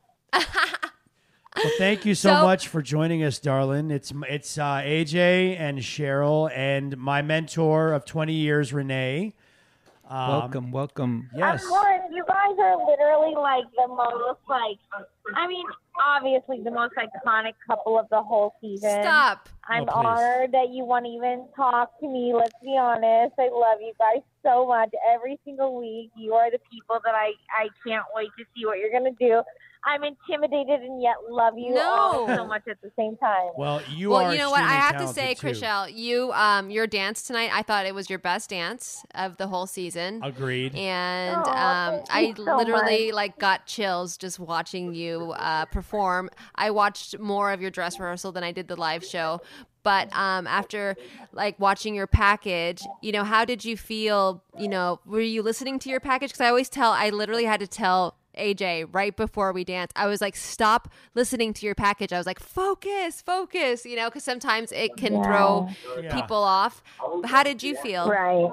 Well, thank you so, So- much for joining us, darling. It's it's uh, A J and Cheryl and my mentor of twenty years, Renee. Um, welcome, welcome. Yes. I'm Lauren, you guys are literally like the most like, I mean, obviously the most iconic couple of the whole season. Stop. I'm Oh, please. honored that you want to even talk to me. Let's be honest. I love you guys so much. Every single week, you are the people that I, I can't wait to see what you're going to do. I'm intimidated and yet love you No. all so much at the same time. Well, you well, are. you know what? I extremely have to say, talented, too. Chriselle, you, um, your dance tonight, I thought it was your best dance of the whole season. Agreed. And Oh, um, thank I you so literally much. like got chills just watching you uh, perform. I watched more of your dress rehearsal than I did the live show. But um, after like watching your package, you know, how did you feel? You know, were you listening to your package? Because I always tell, I literally had to tell A J right before we danced. I was like, stop listening to your package. I was like, focus, focus. You know, because sometimes it can Yeah. throw Yeah. people off. How did you feel? Right.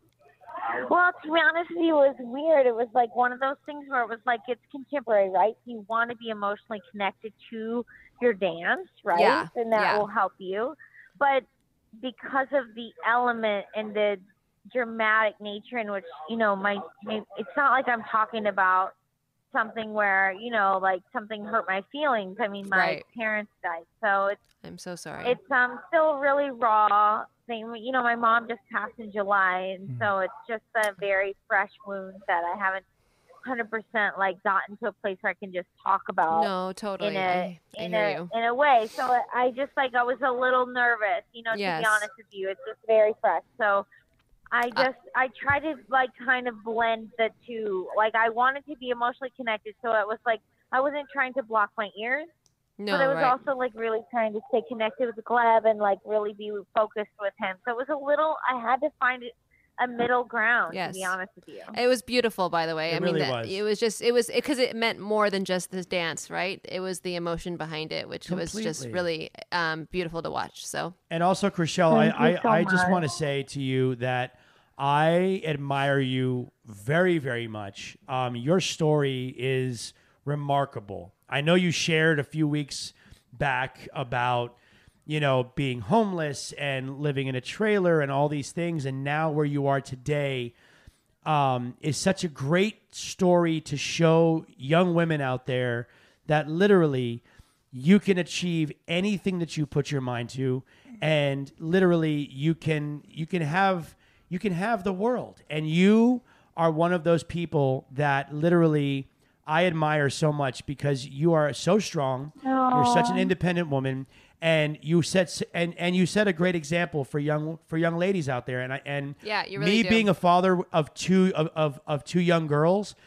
Well, to be honest with you, it was weird. It was like one of those things where it was like it's contemporary, right? You want to be emotionally connected to your dance, right? Yeah, And that yeah. will help you. But because of the element and the dramatic nature in which, you know, my, my it's not like I'm talking about something where, you know, like something hurt my feelings. I mean, my Right. parents died. So it's I'm so sorry. it's um still really raw. Thing. You know, my mom just passed in July, and so it's just a very fresh wound that I haven't one hundred percent like gotten to a place where I can just talk about no, totally. in a I, I in hear a you. in a way. So I just like I was a little nervous, you know, to Yes. be honest with you. It's just very fresh. So I Uh, just I try to like kind of blend the two. Like I wanted to be emotionally connected, so it was like I wasn't trying to block my ears. No, But I was right. also like really trying to stay connected with Gleb and like really be focused with him. So it was a little. I had to find it a middle ground. Yes. To be honest with you. It was beautiful, by the way. It I mean, really that- was. it was just, it was, because it, meant more than just this dance, right? It was the emotion behind it, which was just Completely. really um, beautiful to watch. So, And also, Chriselle, I, Thank you I, so I just much. want to say to you that I admire you very, very much. Um, your story is remarkable. I know you shared a few weeks back about, you know, being homeless and living in a trailer and all these things. And now where you are today um, is such a great story to show young women out there that literally you can achieve anything that you put your mind to, and literally you can you can have you can have the world. And you are one of those people that literally I admire so much because you are so strong. You're such an independent woman, and you set s- and and you set a great example for young for young ladies out there. And I and Yeah, you really me do. being a father of two of, of, of two young girls,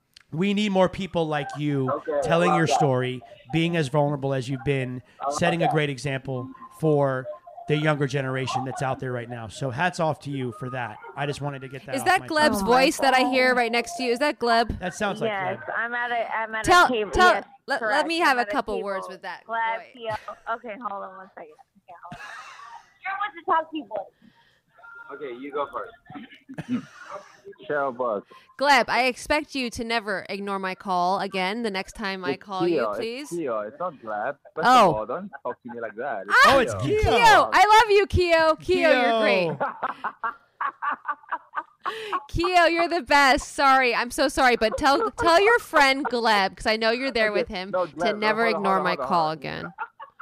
we need more people like you telling your story, being as vulnerable as you've been, setting a great example for the younger generation that's out there right now. So hats off to you for that. I just wanted to get that is off that my Gleb's chest. voice that I hear right next to you? Is that Gleb? That sounds like yes, Gleb. I'm at a I'm at Tell, a table. tell, yes, let, let correct. me I'm have a at couple table. words with that. Gleb, boy. Theo. Okay, hold on one second. Okay, hold on. Here wants to talk to you, boys. Okay, you go first. Cheryl Buck. Gleb, I expect you to never ignore my call again the next time I It's call Keo, you, It's please. Keo. It's not Glab. First Oh. of all, don't talk to me like that. Oh, it's Keo. Keo. Keo, I love you, Keo. Keo, you're great. Keo. Keo, you're the best. Sorry, I'm so sorry, but tell tell your friend Gleb, because I know you're there with him, no, to Gleb, never hold on, ignore hold on, my hold on, call hold on. again.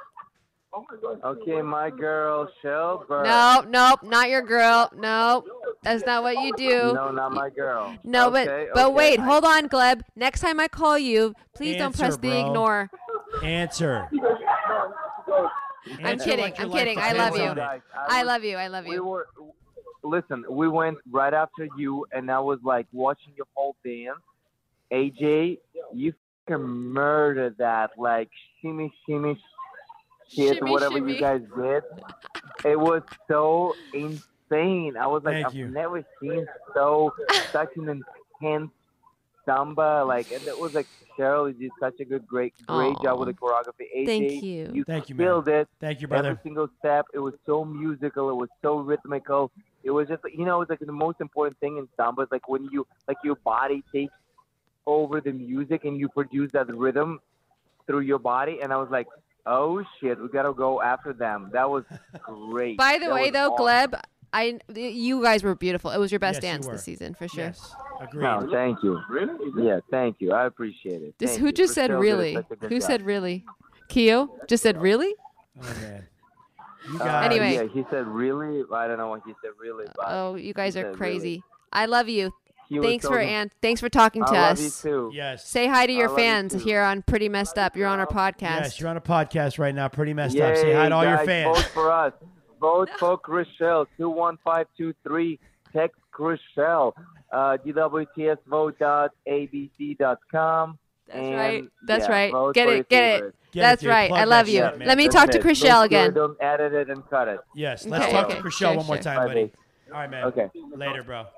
Okay, my girl, Cheryl Buck. No, nope, not your girl. No, that's not what you do. No, not my girl. No, okay, but but okay. wait, hold on, Gleb. Next time I call you, please don't Answer, press the bro. ignore. Answer. I'm Answer kidding. like your I'm life kidding. I depends love you. on it. Guys, I was- love you. I love We you. were, listen, we went right after you, and I was like watching your whole dance. A J, you fucking murdered that, like shimmy, shimmy, shit, Shimmy, whatever shimmy. you guys did. It was so insane. I was like, Thank I've you. never seen so such an intense samba, like, and it was like Cheryl, you did such a good, great, great Aw. job with the choreography. A J, Thank you. You Thank you, man. killed it. Thank you, brother. Every single step. It was so musical. It was so rhythmical. It was just, you know, it's like the most important thing in samba is like when you, like your body takes over the music and you produce that rhythm through your body. And I was like, oh shit, we gotta go after them. That was great. By the That way, was though, awesome. Gleb, I you guys were beautiful. It was your best Yes, you dance were. this season for sure. Yes, agreed. No, thank you. Really? Yeah, thank you. I appreciate it. This, Thank who you. just said Rochelle did really? such a good Who job. said really? Keo just said really? Oh man, you Uh, guys. Anyway. yeah, he said really. I don't know what he said really. But Oh, you guys he are said really. crazy. I love you. He was Thanks so for good. and thanks for talking to I us. love you too. Yes. Say hi to your I love you fans too. here on Pretty Messed Up. You're on our podcast. Yes, you're on a podcast right now. Pretty messed Yay, up. Say hi to all guys, your fans. Vote for us. Vote for Chriselle. two one five two three. Text Chriselle. Uh, D W T S vote dot A B C dot com. That's and, right. That's yeah, right. vote Get for it. your Get it. favorite. Get it, That's dude. right. Plug I that love shit, you. man. Let me That's talk to it. Chriselle Make sure again. Don't edit it and cut it. Yes, let's Okay, talk okay. to Chriselle Sure, one more sure. time, Bye, buddy. babe. All right, man. Okay. Later, bro.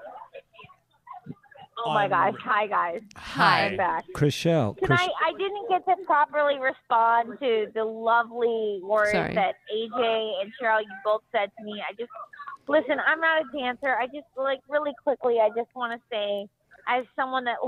Oh my Um, gosh. Hi, guys. Hi. I'm back. Chriselle, Can Chris- I, I didn't get to properly respond to the lovely words Sorry. that A J and Cheryl, you both said to me. I just, listen, I'm not a dancer. I just, like, really quickly, I just want to say, as someone that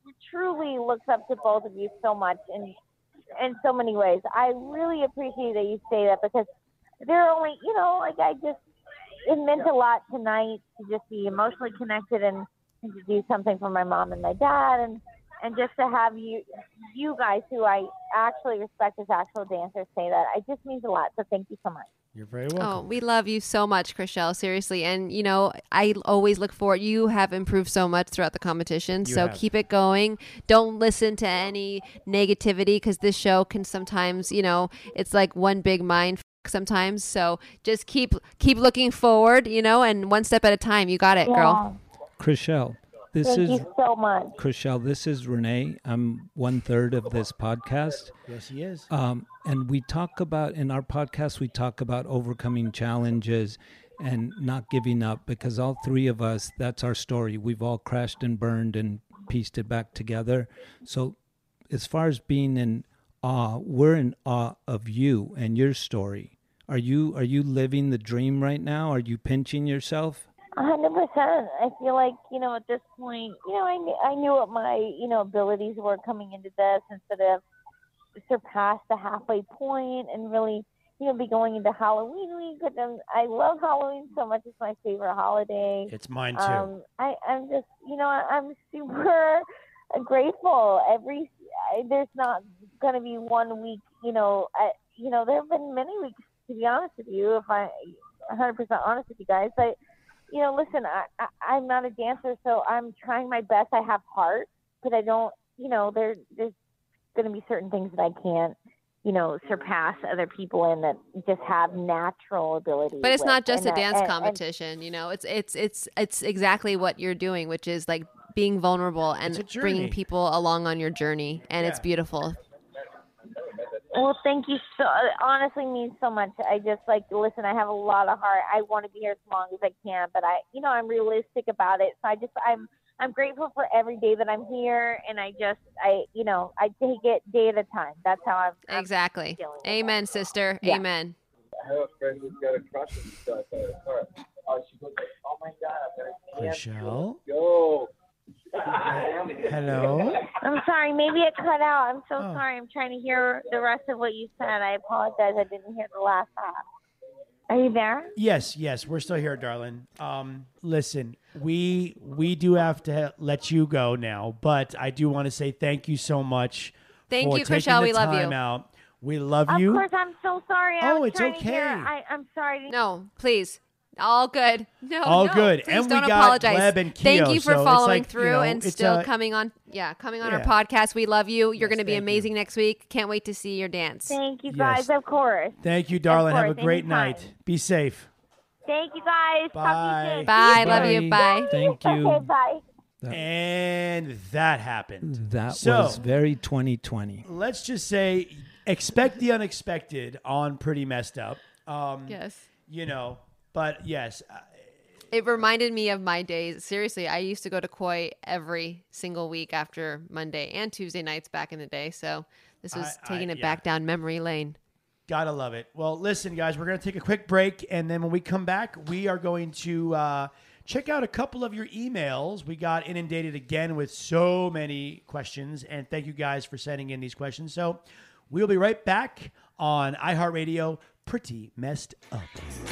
truly looks up to both of you so much in, in so many ways, I really appreciate that you say that because they're only, you know, like, I just, it meant a lot tonight to just be emotionally connected and, and to do something for my mom and my dad and and just to have you you guys who I actually respect as actual dancers say that, it just means a lot. So thank you so much. You're very Oh, welcome. we love you so much, Chriselle. Seriously, and you know, I always look forward. You have improved so much throughout the competition, You so have. keep it going. Don't listen to any negativity because this show can sometimes, you know, it's like one big mind f- sometimes. So just keep keep looking forward, you know, and one step at a time. You got it, girl. Chriselle, this Thank is you so much. Chriselle. This is Renee. I'm one third of this podcast. Yes, he is. Um, and we talk about, in our podcast, we talk about overcoming challenges and not giving up because all three of us, that's our story. We've all crashed and burned and pieced it back together. So as far as being in awe, we're in awe of you and your story. Are you, are you living the dream right now? Are you pinching yourself? A hundred percent. I feel like, you know, at this point, you know, I, kn- I knew what my, you know, abilities were coming into this instead of surpass the halfway point and really, you know, be going into Halloween week. But then I love Halloween so much. It's my favorite holiday. It's mine too. Um, I, I'm just, you know, I- I'm super grateful. Every, I, there's not going to be one week, you know, I, you know, there have been many weeks, to be honest with you, if I, one hundred percent honest with you guys, I, you know, listen, I, I, I'm not a dancer, so I'm trying my best. I have heart, but I don't, you know, there, there's going to be certain things that I can't, you know, surpass other in that just have natural ability. But it's with. not just And a I- dance and- and- competition, you know. It's it's it's it's exactly what you're doing, which is like being vulnerable and It's a bringing journey. people along on your journey, and it's Yeah. beautiful. Well, thank you so. It honestly means so much. I just like listen. I have a lot of heart. I want to be here as long as I can, but I, you know, I'm realistic about it. So I just, I'm, I'm grateful for every day that I'm here, and I just, I, you know, I take it day at a time. That's how I'm. I'm Exactly. feeling about Amen, sister. Yeah. Amen. I have a friend who's got a crush on this guy. Oh, she goes like, oh my God, I'm gonna Chriselle? go. Hello? I'm sorry. Maybe it cut out. I'm so Oh. sorry. I'm trying to hear the rest of what you said. I apologize. I didn't hear the last half. Are you there? Yes, yes, we're still here, darling. Um, listen, we we do have to let you go now, but I do want to say thank you so much. Thank for you, taking Chriselle. the We love you. time Out. We love Of you. course. I'm so sorry. I Oh, was it's trying to hear- okay. I, I'm sorry. To No, please. All good. No, All no, good. Please And we don't got apologize. Gleb and Thank Keo, you for so it's following like, you through know, and it's, still uh, coming on. Yeah, coming on our yeah. podcast. We love you. You're Yes, going to be thank you. amazing next week. Can't wait to see your dance. Thank you, Yes. guys. Of course. Thank you, darling. Have a course, great anytime. night. Be safe. Thank you, guys. Talk to Bye. you soon. Bye. Love you. Bye. Bye. Thank you. Okay, bye. And that happened. That So- was very twenty twenty. Let's just say expect the unexpected on Pretty Messed Up. Um, Yes. You know, but yes, uh, It reminded me of my days. Seriously, I used to go to Koi every single week after Monday and Tuesday nights back in the day. So this was I- taking I- it yeah. back down memory lane. Gotta love it. Well, listen, guys, we're going to take a quick break. And then when we come back, we are going to uh, check out a couple of your emails. We got inundated again with so many questions. And thank you guys for sending in these questions. So we'll be right back on iHeartRadio, Pretty Messed Up.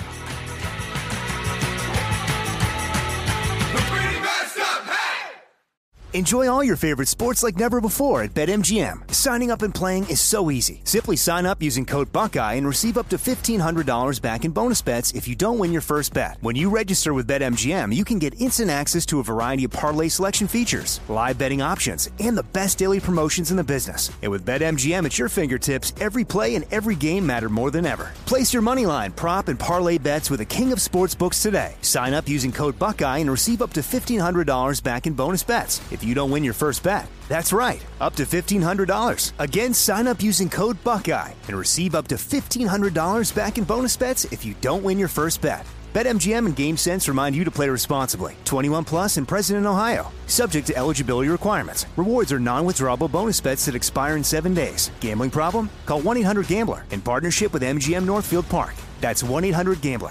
Enjoy all your favorite sports like never before at BetMGM. Signing up and playing is so easy. Simply sign up using code Buckeye and receive up to fifteen hundred dollars back in bonus bets if you don't win your first bet. When you register with BetMGM, you can get instant access to a variety of parlay selection features, live betting options, and the best daily promotions in the business. And with BetMGM at your fingertips, every play and every game matter more than ever. Place your moneyline, prop, and parlay bets with the king of sportsbooks today. Sign up using code Buckeye and receive up to fifteen hundred dollars back in bonus bets if you don't win your first bet. That's right, up to fifteen hundred dollars. Again, sign up using code Buckeye and receive up to fifteen hundred dollars back in bonus bets if you don't win your first bet. BetMGM and GameSense remind you to play responsibly. twenty-one plus and present in Ohio. Subject to eligibility requirements. Rewards are non-withdrawable bonus bets that expire in seven days. Gambling problem? Call one eight hundred gambler in partnership with M G M Northfield Park. That's one eight hundred gambler.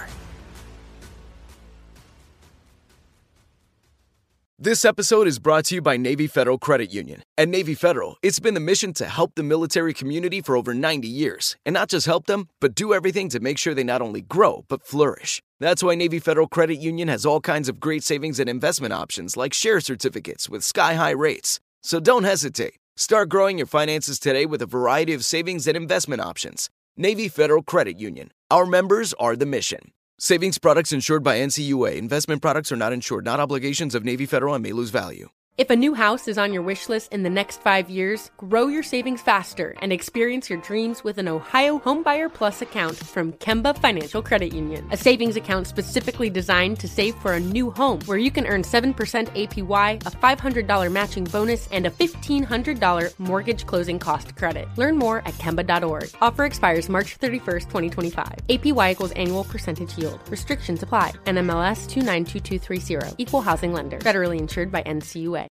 This episode is brought to you by Navy Federal Credit Union. At Navy Federal, it's been the mission to help the military community for over ninety years. And not just help them, but do everything to make sure they not only grow, but flourish. That's why Navy Federal Credit Union has all kinds of great savings and investment options like share certificates with sky-high rates. So don't hesitate. Start growing your finances today with a variety of savings and investment options. Navy Federal Credit Union. Our members are the mission. Savings products insured by N C U A. Investment products are not insured, not obligations of Navy Federal and may lose value. If a new house is on your wish list in the next five years, grow your savings faster and experience your dreams with an Ohio Homebuyer Plus account from Kemba Financial Credit Union. A savings account specifically designed to save for a new home where you can earn seven percent A P Y, a five hundred dollars matching bonus, and a fifteen hundred dollars mortgage closing cost credit. Learn more at Kemba dot org. Offer expires March thirty-first, twenty twenty-five. A P Y equals annual percentage yield. Restrictions apply. N M L S two nine two two three zero. Equal housing lender. Federally insured by N C U A.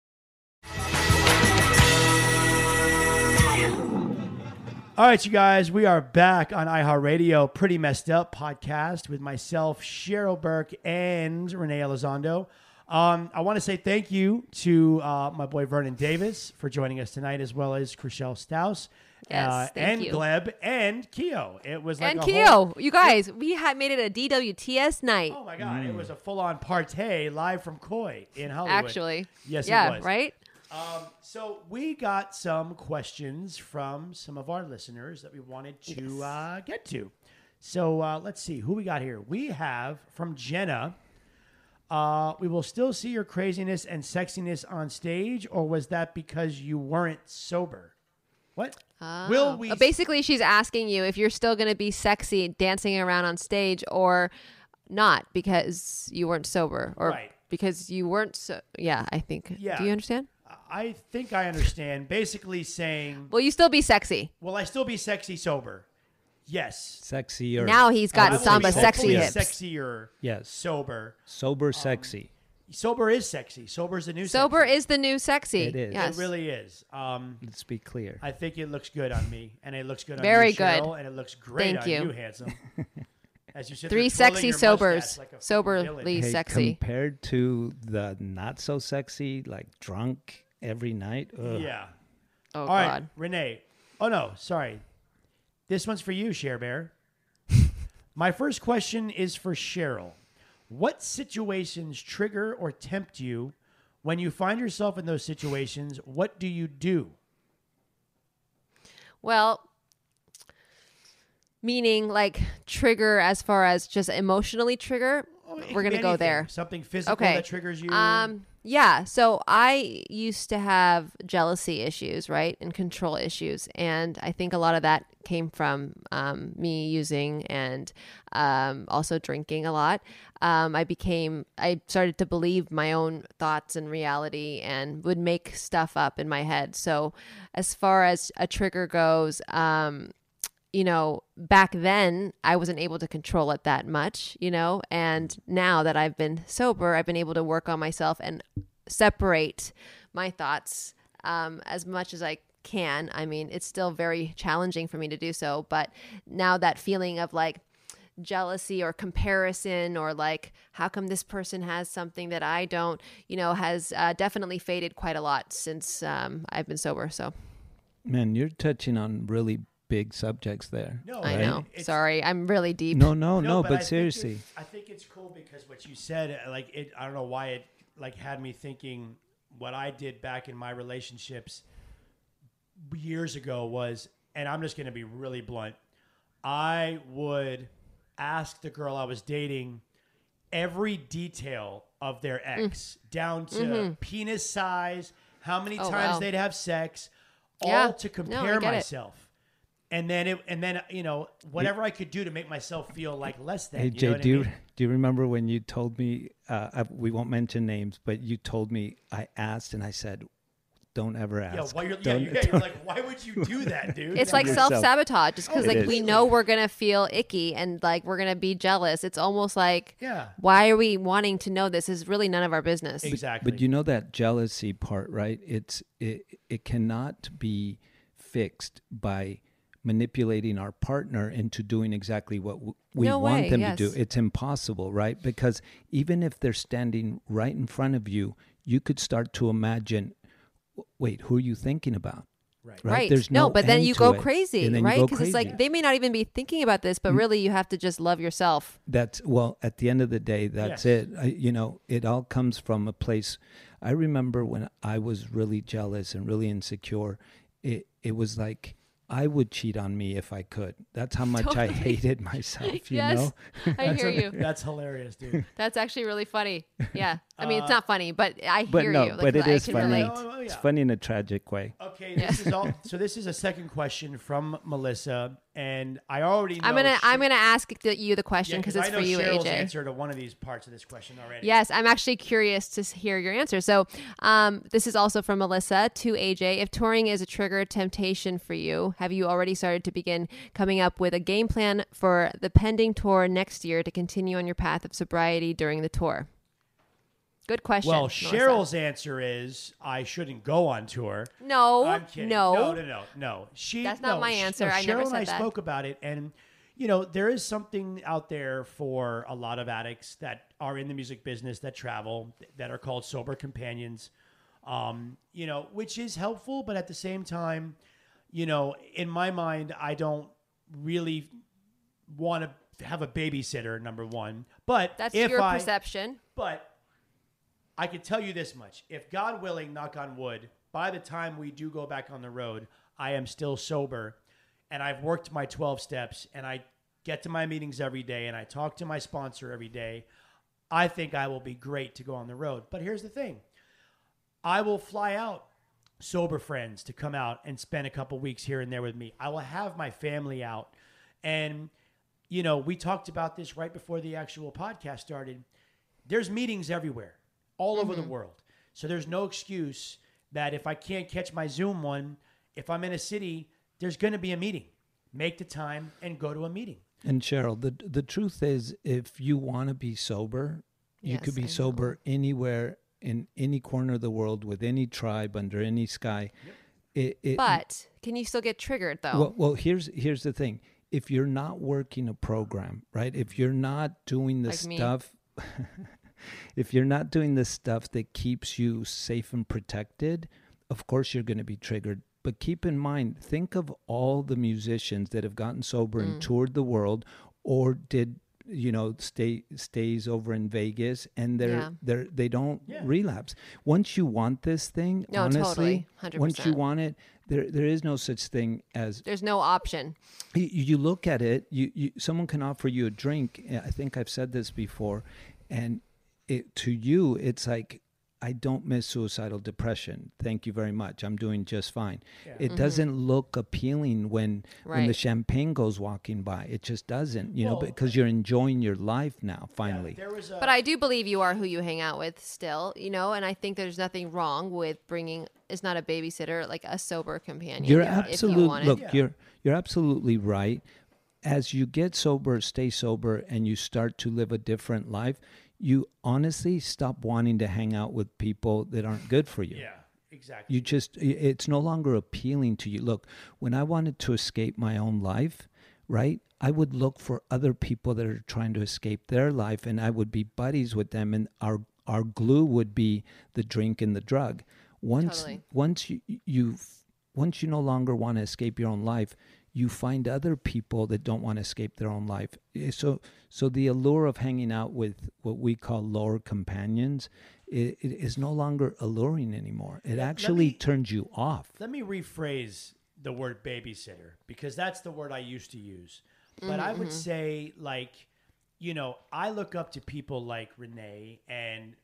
All right, you guys, we are back on iHeartRadio, Pretty Messed Up podcast with myself, Cheryl Burke, and Renee Elizondo. Um, I want to say thank you to uh, my boy Vernon Davis for joining us tonight, as well as Chriselle Staus. Yes, uh, thank and you. Gleb and Keo. It was like and a Keo, whole, you guys, we had made it a D W T S night. Oh my God, it was a full-on partay live from Koi in Hollywood. Actually, yes, yeah, it was. right. Um, so we got some questions from some of our listeners that we wanted to Yes. uh, get to. So uh, let's see who we got here. We have from Jenna. Uh, we will still see your craziness and sexiness on stage, or was that because you weren't sober? What? Oh. Will we? Uh, Basically, she's asking you if you're still going to be sexy dancing around on stage or not because you weren't sober or Right. because you weren't so. Yeah, I think. Yeah. Do you understand? I think I understand. Basically saying, Will you still be sexy? will I still be sexy sober? Yes. Sexier. Now he's got I will Samba be sexy hopefully hips. Sexier. Yes. Sober. Sober, sexy. Sober is sexy. Sober is the new Sober sexy. is the new sexy. It is. Yes. It really is. Um, Let's be clear. I think it looks good on me, and it looks good on Very you, Cheryl, good. and it looks great Thank on you. you, handsome. As you sit Three there twirling sexy your sobers. mustache like a fucking Soberly villain. Hey, sexy. compared to the not so sexy, like drunk every night. Ugh. Yeah. Oh All right, God. Renee. Oh no, sorry. This one's for you, Cher Bear. My first question is for Cheryl. What situations trigger or tempt you? When you find yourself in those situations, what do you do? Well, meaning like trigger as far as just emotionally trigger. Oh, it We're could gonna be go anything. there. Something physical Okay. that triggers you. Um, yeah. So I used to have jealousy issues, right, and control issues, and I think a lot of that came from um, me using and um, also drinking a lot. Um, I became, I started to believe my own thoughts and reality, and would make stuff up in my head. So, as far as a trigger goes, um, you know, back then I wasn't able to control it that much, you know, and now that I've been sober, I've been able to work on myself and separate my thoughts um, as much as I can. I mean, it's still very challenging for me to do so, but now that feeling of like jealousy or comparison or like, how come this person has something that I don't, you know, has uh, definitely faded quite a lot since um, I've been sober. So, man, you're touching on really big subjects there. No, I right? know. It's- Sorry, I'm really deep. No, no, no, No, but, I think seriously. it's- I think it's cool because what you said, like it, I don't know why it like had me thinking what I did back in my relationships years ago was, and I'm just going to be really blunt. I would ask the girl I was dating every detail of their ex, mm. down to mm-hmm. penis size, how many oh, times wow. they'd have sex, all yeah. to No, compare I get myself. It. And then it, and then you know, whatever I could do to make myself feel like less than. Hey you Jay, know what do I you mean? do you remember when you told me? Uh, I, we won't mention names, but you told me I asked and I said, "Don't ever ask." Yeah, why you're, yeah, don't, you're, yeah, you're like, why would you do that, dude? It's like yourself. self-sabotage just because Oh, like is. we know we're going to feel icky and like we're going to be jealous. It's almost like, yeah. why are we wanting to know this? Is really none of our business. Exactly. But you know that jealousy part, right? It's it it cannot be fixed by manipulating our partner into doing exactly what w- we No want way, them yes. to do. It's impossible, right? Because even if they're standing right in front of you, you could start to imagine, wait, who are you thinking about? Right. Right. There's no, no but then end you to go it. crazy, And then you right? go Because it's crazy. like they may not even be thinking about this, but really you have to just love yourself. That's well, at the end of the day, that's Yes. it. I, you know, it all comes from a place. I remember when I was really jealous and really insecure, it, it was like I would cheat on me if I could. That's how much I Totally. hated myself, you Yes. know? I hear you. That's hilarious, dude. That's actually really funny. Yeah. I mean, it's Uh, not funny, but I But hear no, you. Like, but it I is can funny. relate. Oh, oh, It's yeah. funny in a tragic way. Okay, this is all. So this is a second question from Melissa, and I already know. I'm gonna Sh- I'm gonna ask the, you the yeah, question because it's I know for you, Cheryl's A J. answer to one of these parts of this question already. Yes, I'm actually curious to s- hear your answer. So, um, this is also from Melissa to A J. If touring is a trigger temptation for you, have you already started to begin coming up with a game plan for the pending tour next year to continue on your path of sobriety during the tour? Good question. Well, Melissa. Cheryl's answer is I shouldn't go on tour. No, I'm kidding. no. no, no, no, no. She. That's not no, my sh- answer. no, I Cheryl never and said I that. spoke about it, and you know there is something out there for a lot of addicts that are in the music business that travel that are called sober companions. Um, you know, which is helpful, but at the same time, you know, in my mind, I don't really want to have a babysitter. Number one, but That's if your I, perception. But I can tell you this much. If God willing, knock on wood, by the time we do go back on the road, I am still sober and I've worked my twelve steps and I get to my meetings every day and I talk to my sponsor every day, I think I will be great to go on the road. But here's the thing. I will fly out sober friends to come out and spend a couple weeks here and there with me. I will have my family out. And, you know, we talked about this right before the actual podcast started. There's meetings everywhere, all over the world. So there's no excuse that if I can't catch my Zoom one, if I'm in a city, there's going to be a meeting. Make the time and go to a meeting. And Cheryl, the the truth is, if you want to be sober, you Yes, could I be know. sober anywhere, in any corner of the world, with any tribe, under any sky. It, it, But can you still get triggered though? Well, well, here's here's the thing. If you're not working a program, right? If you're not doing the Like me. stuff, if you're not doing the stuff that keeps you safe and protected, of course you're going to be triggered. But keep in mind, think of all the musicians that have gotten sober Mm. and toured the world, or did you know stay stays over in Vegas, and they're Yeah. they're they don't Yeah. relapse. Once you want this thing, No, honestly, totally. one hundred once you percent. want it, there there is no such thing as There's no option. you, you look at it, you, you someone can offer you a drink. I think I've said this before, and it to you it's like, I don't miss suicidal depression. Thank you very much. I'm doing just fine. Yeah. It Mm-hmm. doesn't look appealing when when the Right. champagne goes walking by. It just doesn't, you know, Well, because you're enjoying your life now, Yeah, finally. there was a, But I do believe you are who you hang out with still, you know, and I think there's nothing wrong with bringing, it's not a babysitter, like a sober companion. You're if you absolutely want it. look. Yeah. You're you're absolutely right. As you get sober, stay sober, and you start to live a different life, you honestly stop wanting to hang out with people that aren't good for you. yeah, exactly. You just i- it's no longer appealing to you. Look, when I wanted to escape my own life, right? I would look for other people that are trying to escape their life, and I would be buddies with them, and our our glue would be the drink and the drug. Once Totally. once you you once you no longer want to escape your own life, you find other people that don't want to escape their own life. Eh, So so the allure of hanging out with what we call lower companions, it, it is no longer alluring anymore. It actually me- turns you off. Let me rephrase the word babysitter because that's the word I used to use. But I would say, like, you know, I look up to people like Renee and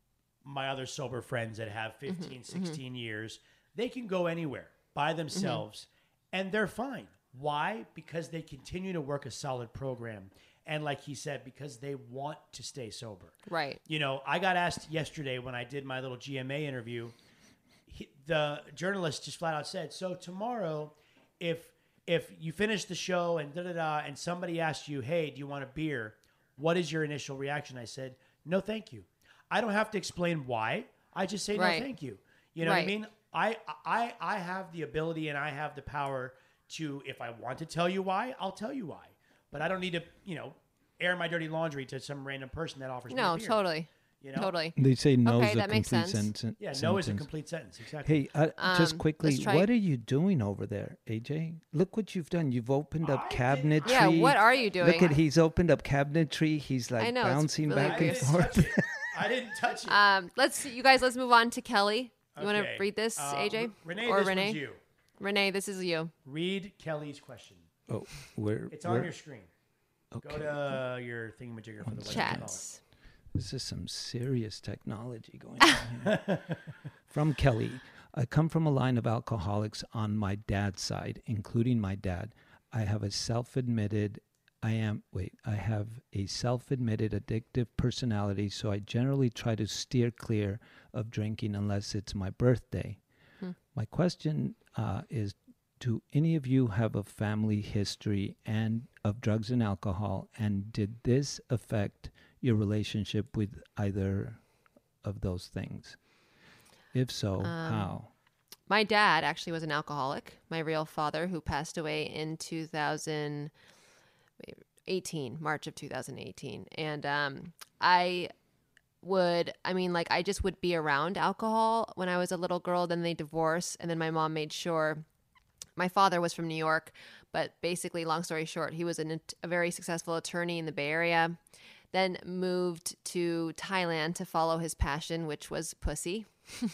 my other sober friends that have fifteen, sixteen years. They can go anywhere by themselves and they're fine. Why? Because they continue to work a solid program. And like he said, because they want to stay sober. Right. You know, I got asked yesterday when I did my little G M A interview, he, the journalist just flat out said, so tomorrow, if if you finish the show and da da da, and somebody asks you, hey, do you want a beer? What is your initial reaction? I said, no, thank you. I don't have to explain why. I just say Right. no, thank you. You know what I Right. mean? I I I have the ability and I have the power to, if I want to tell you why, I'll tell you why. But I don't need to, you know, air my dirty laundry to some random person that offers me No, a beer. totally. You know? Totally. They say no Okay, is a that makes complete sense. sentence. Yeah, no is a complete sentence. Exactly. Hey, uh, just Um, quickly, let's try- what are you doing over there, A J? Look what you've done. You've opened up I cabinetry. Yeah, what are you Look doing? at he's opened up cabinetry. He's like I know, it's bouncing really back I and weird. didn't forth. touch it. I didn't touch it. Um, let's, you guys, let's move on to Kelly. You want Okay. to read this, Uh, A J? R- Renee, or this Renee? one's you. Renee, this is you. Read Kelly's question. Oh, where? It's where? on your screen. Okay. Go to your thingamajigger for the what you call it. Chats. This is some serious technology going on here. From Kelly, I come from a line of alcoholics on my dad's side, including my dad. I have a self-admitted, I am, wait, I have a self-admitted addictive personality, so I generally try to steer clear of drinking unless it's my birthday. Hmm. My question uh, is, do any of you have a family history and of drugs and alcohol, and did this affect your relationship with either of those things? If so, Um, how? My dad actually was an alcoholic, my real father, who passed away in two thousand eighteen, March of two thousand eighteen. And um, I would, I mean, like, I just would be around alcohol when I was a little girl. Then they divorced, and then my mom made sure. My father was from New York, but basically, long story short, he was an, a very successful attorney in the Bay Area, then moved to Thailand to follow his passion, which was pussy.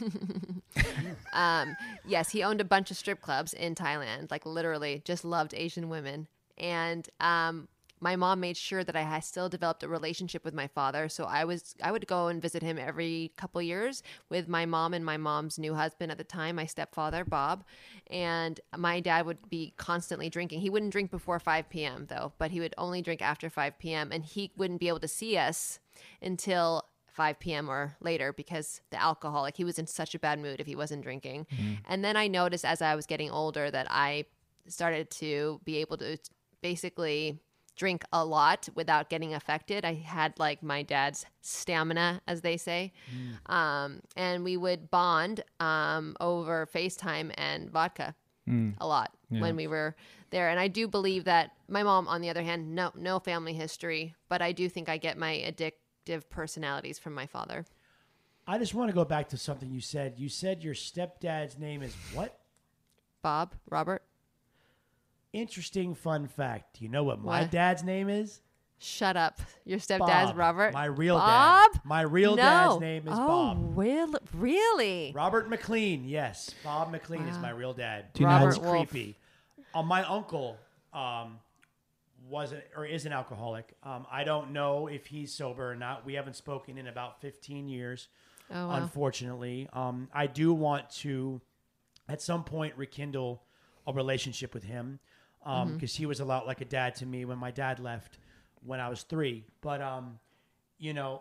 um, yes, he owned a bunch of strip clubs in Thailand, like literally just loved Asian women. And um, my mom made sure that I had still developed a relationship with my father. So I was, I would go and visit him every couple years with my mom and my mom's new husband at the time, my stepfather, Bob. And my dad would be constantly drinking. He wouldn't drink before five p.m. though, but he would only drink after five p.m. And he wouldn't be able to see us until five p.m. or later because the alcohol, like he was in such a bad mood if he wasn't drinking. And then I noticed as I was getting older that I started to be able to basically drink a lot without getting affected. I had like my dad's stamina, as they say. Mm. Um, and we would bond um, over FaceTime and vodka mm. a lot yeah. when we were there. And I do believe that my mom, on the other hand, no, no family history, but I do think I get my addictive personalities from my father. I just want to go back to something you said. You said your stepdad's name is what? Bob, Robert. Interesting fun fact. Do you know what my What? dad's name is? Shut up. Your stepdad's Bob. Robert? My real Bob? dad. My real no. dad's name is oh, Bob. Will, really? Robert McLean. Yes. Bob McLean Wow. is my real dad. Do you know- That's Robert Wolf. creepy. Uh, my uncle um, was an, or is an alcoholic. Um, I don't know if he's sober or not. We haven't spoken in about fifteen years. Oh, wow. unfortunately. Um, I do want to, at some point, rekindle a relationship with him because um, Mhm. he was a lot like a dad to me when my dad left when I was three. But, um, you know,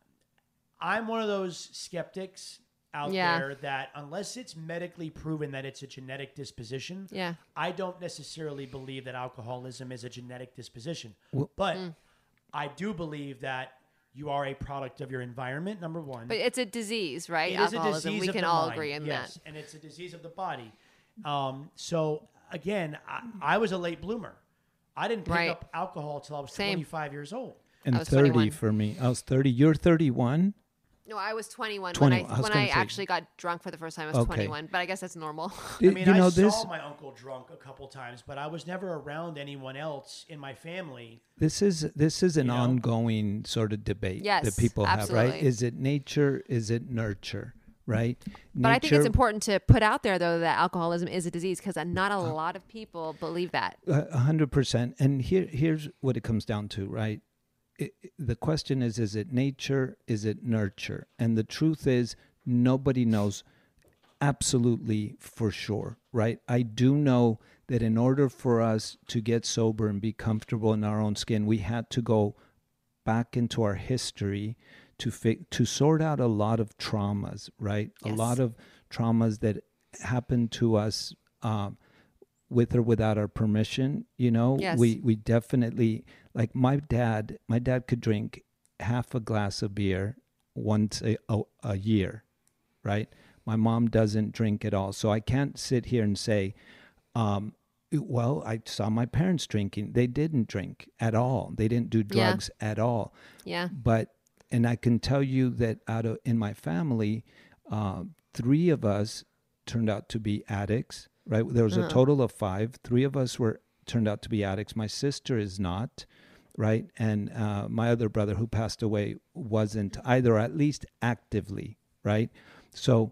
I'm one of those skeptics out Yeah. there that unless it's medically proven that it's a genetic disposition, Yeah. I don't necessarily believe that alcoholism is a genetic disposition. Well- but Mm. I do believe that you are a product of your environment, number one. But it's a disease, right? It is a Alcoholism. disease We of can the all mind, agree on yes, that. and it's a disease of the body. Um, so again, I, I was a late bloomer. I didn't pick Right. up alcohol till I was Same. twenty-five years old. And I was thirty twenty-one. for me. I was thirty. You're thirty-one? No, I was twenty-one, twenty, when I I, was when gonna I say- actually got drunk for the first time. I was Okay. twenty-one, but I guess that's normal. I You- mean, you know, I this- saw my uncle drunk a couple times, but I was never around anyone else in my family. This is this is an You know? ongoing sort of debate Yes, that people have, right? absolutely. Is it nature? Is it nurture? Right? But I think it's important to put out there, though, that alcoholism is a disease because not a lot of people believe that. A hundred percent. And here, here's what it comes down to, right? It, it- the question is: is it nature? Is it nurture? And the truth is, nobody knows absolutely for sure, right? I do know that in order for us to get sober and be comfortable in our own skin, we had to go back into our history to fi- to sort out a lot of traumas, right? A Yes. lot of traumas that happened to us um, with or without our permission. You know, Yes. we we definitely, like my dad. My dad could drink half a glass of beer once a, a, a year, right? My mom doesn't drink at all, so I can't sit here and say, um, well, I saw my parents drinking. They didn't drink at all. They didn't do Yeah. drugs at all. Yeah. But, and I can tell you that out of in my family, uh, three of us turned out to be addicts. Right? There was a Uh-huh. total of five. Three of us were turned out to be addicts. My sister is not. Right? And uh, my other brother who passed away wasn't either, or at least actively. Right? So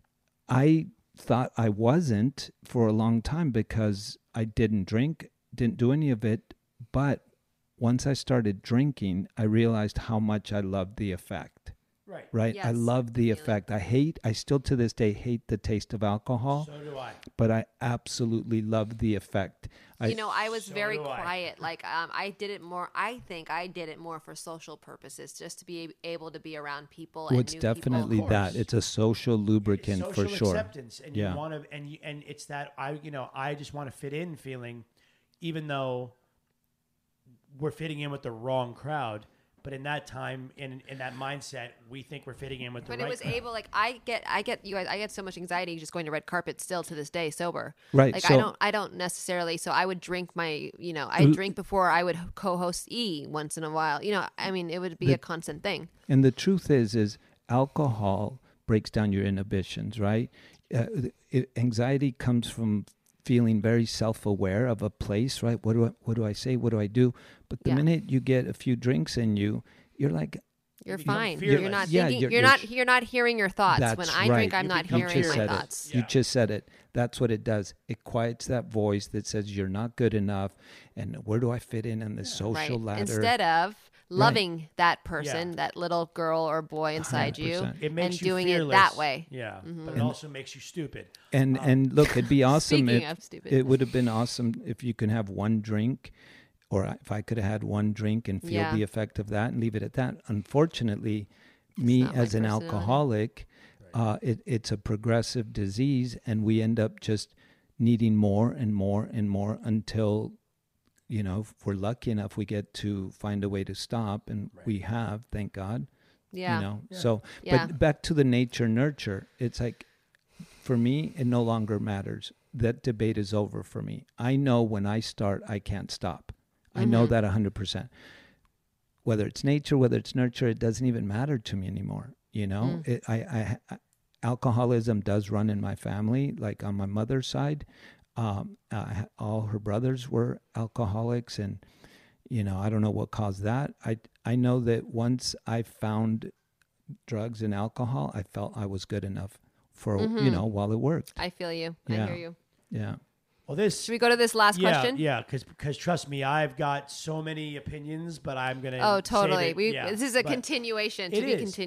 I thought I wasn't for a long time because I didn't drink, didn't do any of it. But once I started drinking, I realized how much I loved the effect. Right. Right? I Yes, love the feeling. effect. I hate, I still to this day hate the taste of alcohol, So do I. but I absolutely love the effect. I, You know, I was So very do I. quiet. Like, um, I did it more. I think I did it more for social purposes, just to be able to be around people. well, and it's new definitely people. that. course. It's a social lubricant Social for sure. acceptance, and Yeah. you want to, and you, and it's that I, you know, I just want to fit in, feeling, even though we're fitting in with the wrong crowd. But in that time, in in that mindset, we think we're fitting in with the But right it was crowd. able, like, I get, I get you guys, I get so much anxiety just going to red carpet still to this day sober. Right, Like, so- I don't, I don't necessarily. So I would drink my, you know, I L- drink before I would co-host E once in a while. You know, I mean, it would be The- a constant thing. And the truth is, is alcohol breaks down your inhibitions, right? Uh, it, anxiety comes from feeling very self-aware of a place, right? What do I, what do I say? What do I do? But the Yeah. minute you get a few drinks in you, you're like, You're become fine. fearless. You're not Yeah, thinking. you're- You're, you're not. sh- You're not hearing your thoughts. That's When I right. drink, I'm You not become you hearing just my said thoughts. it. You Yeah. just said it. That's what it does. It quiets that voice that says you're not good enough, and where do I fit in on this social Right. ladder? Instead of loving that person, Yeah. that little girl or boy inside you, one hundred percent. It makes and you doing fearless. it that way. Yeah, Mhm. but it also makes you stupid. And and look, it'd be awesome Speaking if of stupid. it would have been awesome if you can have one drink, or if I could have had one drink and feel Yeah. the effect of that and leave it at that. Unfortunately, me not my as an personality. alcoholic, uh, it, it's a progressive disease, and we end up just needing more and more and more until, you know, if we're lucky enough, we get to find a way to stop, and we have, thank God. Yeah. You know, so Yeah. but back to the nature nurture. It's like, for me, it no longer matters. That debate is over for me. I know when I start, I can't stop. I know Mhm. that one hundred percent. Whether it's nature, whether it's nurture, it doesn't even matter to me anymore. You know, Mm. it, I, I, I, alcoholism does run in my family, like on my mother's side. Um, uh, all her brothers were alcoholics, and you know, I don't know what caused that. I I know that once I found drugs and alcohol, I felt I was good enough for you Mhm. know while it worked. I feel you. Yeah. I hear you. Yeah. Well, this Should we go to this last yeah, question? Yeah, because because trust me, I've got so many opinions, but I'm gonna. Oh, save totally. it. We Yeah, this is a but continuation to it be is, continued. But,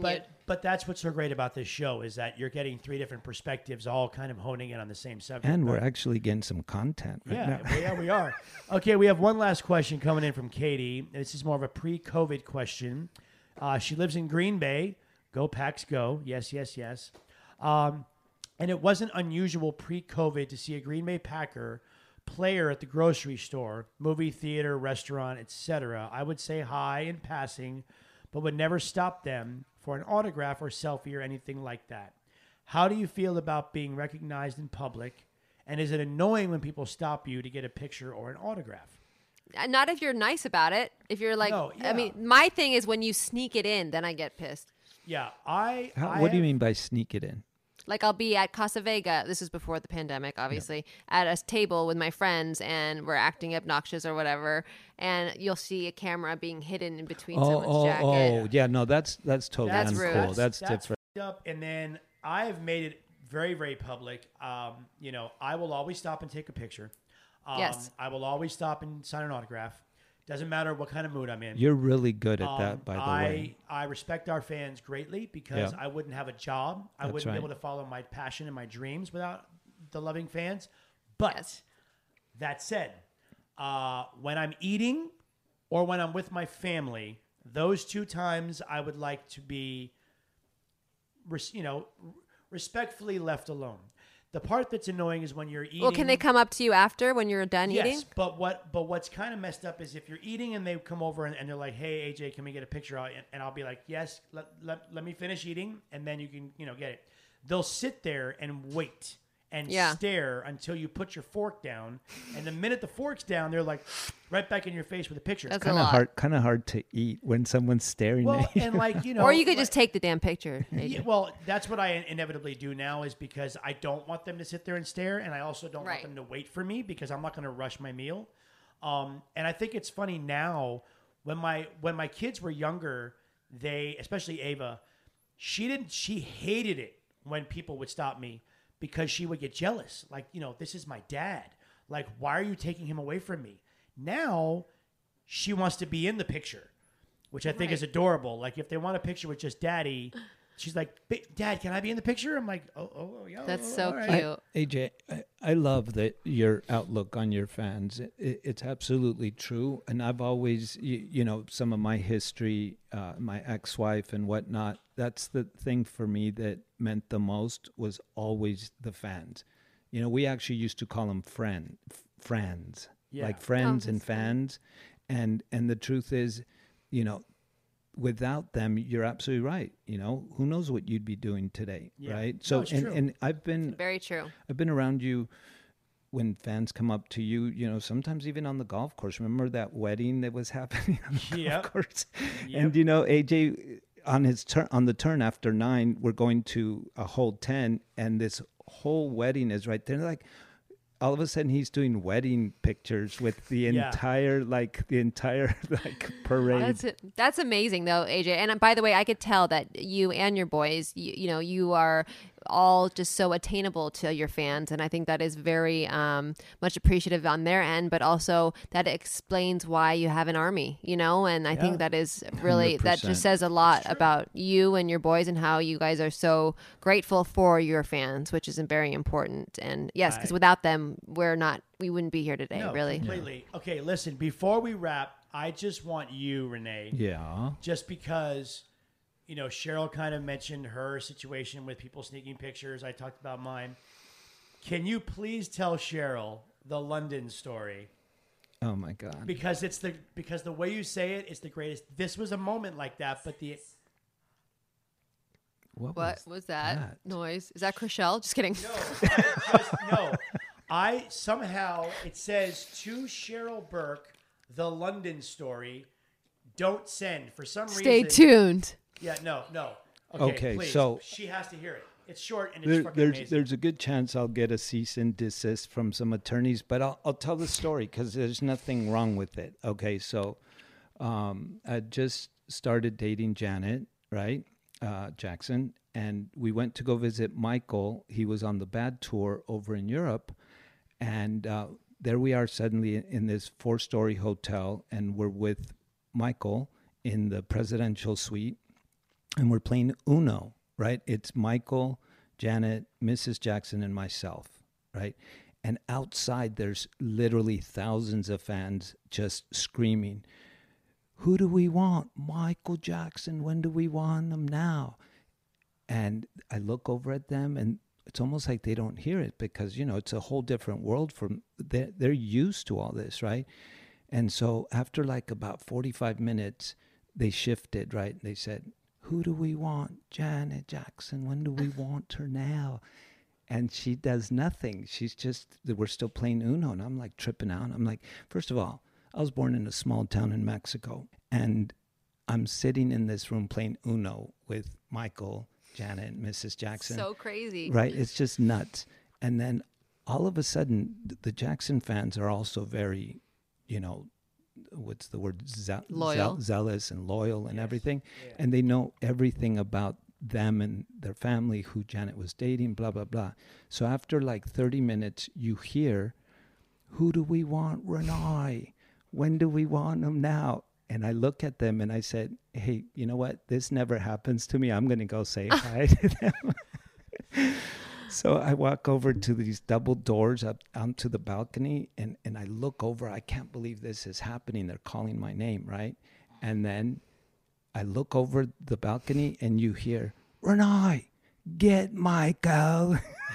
But that's what's so great about this show is that you're getting three different perspectives, all kind of honing in on the same subject. And we're right? actually getting some content right yeah, now. well, yeah, we are. Okay, we have one last question coming in from Katie. This is more of a pre-COVID question. Uh, she lives in Green Bay. Go Packs, go. Yes, yes, yes. Um, and it wasn't unusual pre-COVID to see a Green Bay Packer player at the grocery store, movie theater, restaurant, et cetera. I would say hi in passing, but would never stop them for an autograph or selfie or anything like that. How do you feel about being recognized in public? And is it annoying when people stop you to get a picture or an autograph? Not if you're nice about it. If you're like, No, yeah. I mean, my thing is when you sneak it in, then I get pissed. Yeah, I. How, I what do you have- mean by sneak it in? Like I'll be at Casa Vega. This is before the pandemic, obviously, at a table with my friends, and we're acting obnoxious or whatever. And you'll see a camera being hidden in between Oh, someone's oh, jacket. oh, yeah, no, that's that's totally That's uncool. rude. That's, That's different. fucked up. And then I've made it very, very public. Um, you know, I will always stop and take a picture. Um, Yes. I will always stop and sign an autograph. Doesn't matter what kind of mood I'm in. You're really good at Um, that, by the I, way. I respect our fans greatly because Yeah. I wouldn't have a job. I That's wouldn't right. be able to follow my passion and my dreams without the loving fans. But Yes. that said, uh, when I'm eating or when I'm with my family, those two times I would like to be, res- you know, respectfully left alone. The part that's annoying is when you're eating. Well, can they come up to you after when you're done Yes, eating? but what but what's kind of messed up is if you're eating and they come over and, and they're like, "Hey, A J, can we get a picture?" And, and I'll be like, "Yes, let, let, let me finish eating, and then you can you know get it." They'll sit there and wait and Yeah. stare until you put your fork down, and the minute the fork's down, they're like right back in your face with a picture. That's a Kind of lot. hard, kind of hard to eat when someone's staring well, at you. and like you know, Or you could like- just take the damn picture. Yeah, well, that's what I inevitably do now is because I don't want them to sit there and stare, and I also don't Right. want them to wait for me because I'm not going to rush my meal. Um, and I think it's funny now when my when my kids were younger, they especially Ava, she didn't she hated it when people would stop me because she would get jealous. Like, you know, this is my dad. Like, why are you taking him away from me? Now she wants to be in the picture, which I think is adorable. Like, if they want a picture with just daddy, she's like, "Ba- Dad, can I be in the picture? I'm like, oh, oh, oh yeah. That's oh, so all right." cute. I, A J, I, I love that your outlook on your fans. It, it, it's absolutely true. And I've always, you, you know, some of my history, uh, my ex-wife and whatnot, that's the thing for me that meant the most was always the fans. You know, we actually used to call them friend, f- friends, Yeah. like friends Oh, and that's funny. fans. And, and the truth is, you know, without them, you're absolutely right. You know, who knows what you'd be doing today, Yeah. right? No, So, it's and, true. and I've been, Very true. I've been around you when fans come up to you, you know, sometimes even on the golf course. Remember that wedding that was happening on the Yep. golf course? Yep. And, you know, A J, on his turn, on the turn after nine, we're going to a hole ten, and this whole wedding is right there. Like, all of a sudden, he's doing wedding pictures with the Yeah. entire, like, the entire, like, parade. That's that's amazing though, A J. And uh, by the way, I could tell that you and your boys, you, you know, you are all just so attainable to your fans, and I think that is very um, much appreciative on their end. But also that explains why you have an army, you know. And I Yeah. think that is really that one hundred percent. just says a lot about you and your boys and how you guys are so grateful for your fans, which is very important. And yes, because I- without them, we're not, we wouldn't be here today. No, really. completely. Okay, listen, before we wrap, I just want you, Renee, Yeah. just because, you know, Cheryl kind of mentioned her situation with people sneaking pictures. I talked about mine. Can you please tell Cheryl the London story? Oh, my God. Because it's the because the way you say it is the greatest. This was a moment like that, but the What, What was that, that? noise? Is that Chriselle? Just kidding. no, I just no. I somehow it says to Cheryl Burke, the London story. Don't send for some Stay reason. tuned. Yeah, no, no. Okay, Okay, please. so- she has to hear it. It's short and it's There, fucking there's amazing. there's a good chance I'll get a cease and desist from some attorneys, but I'll I'll tell the story because there's nothing wrong with it. Okay, so um, I just started dating Janet, right, uh, Jackson, and we went to go visit Michael. He was on the bad tour over in Europe, and uh, there we are suddenly in, in this four-story hotel, and we're with Michael in the presidential suite. and we're playing Uno, right? It's Michael, Janet, Missus Jackson, and myself, right? And outside, there's literally thousands of fans just screaming, "Who do we want? Michael Jackson. When do we want him now?" And I look over at them, and it's almost like they don't hear it because, you know, it's a whole different world from, they're, they're used to all this, right? And so after like about forty-five minutes, they shifted, right? They said, "Who do we want? Janet Jackson. When do we want her now?" And she does nothing. She's just, we're still playing Uno. And I'm like tripping out. I'm like, first of all, I was born in a small town in Mexico. And I'm sitting in this room playing Uno with Michael, Janet, Missus Jackson. So crazy. Right? It's just nuts. And then all of a sudden, the Jackson fans are also very, you know, what's the word? Ze- Loyal. Ze- zealous and loyal and Yes. everything. Yeah. And they know everything about them and their family, who Janet was dating, blah, blah, blah. So after like thirty minutes, you hear, "Who do we want? Renee. When do we want him now?" And I look at them and I said, "Hey, you know what? This never happens to me. I'm going to go say hi to them." So I walk over to these double doors up onto the balcony, and, and I look over. I can't believe this is happening. They're calling my name, right? And then I look over the balcony, and you hear, "Renee, get Michael."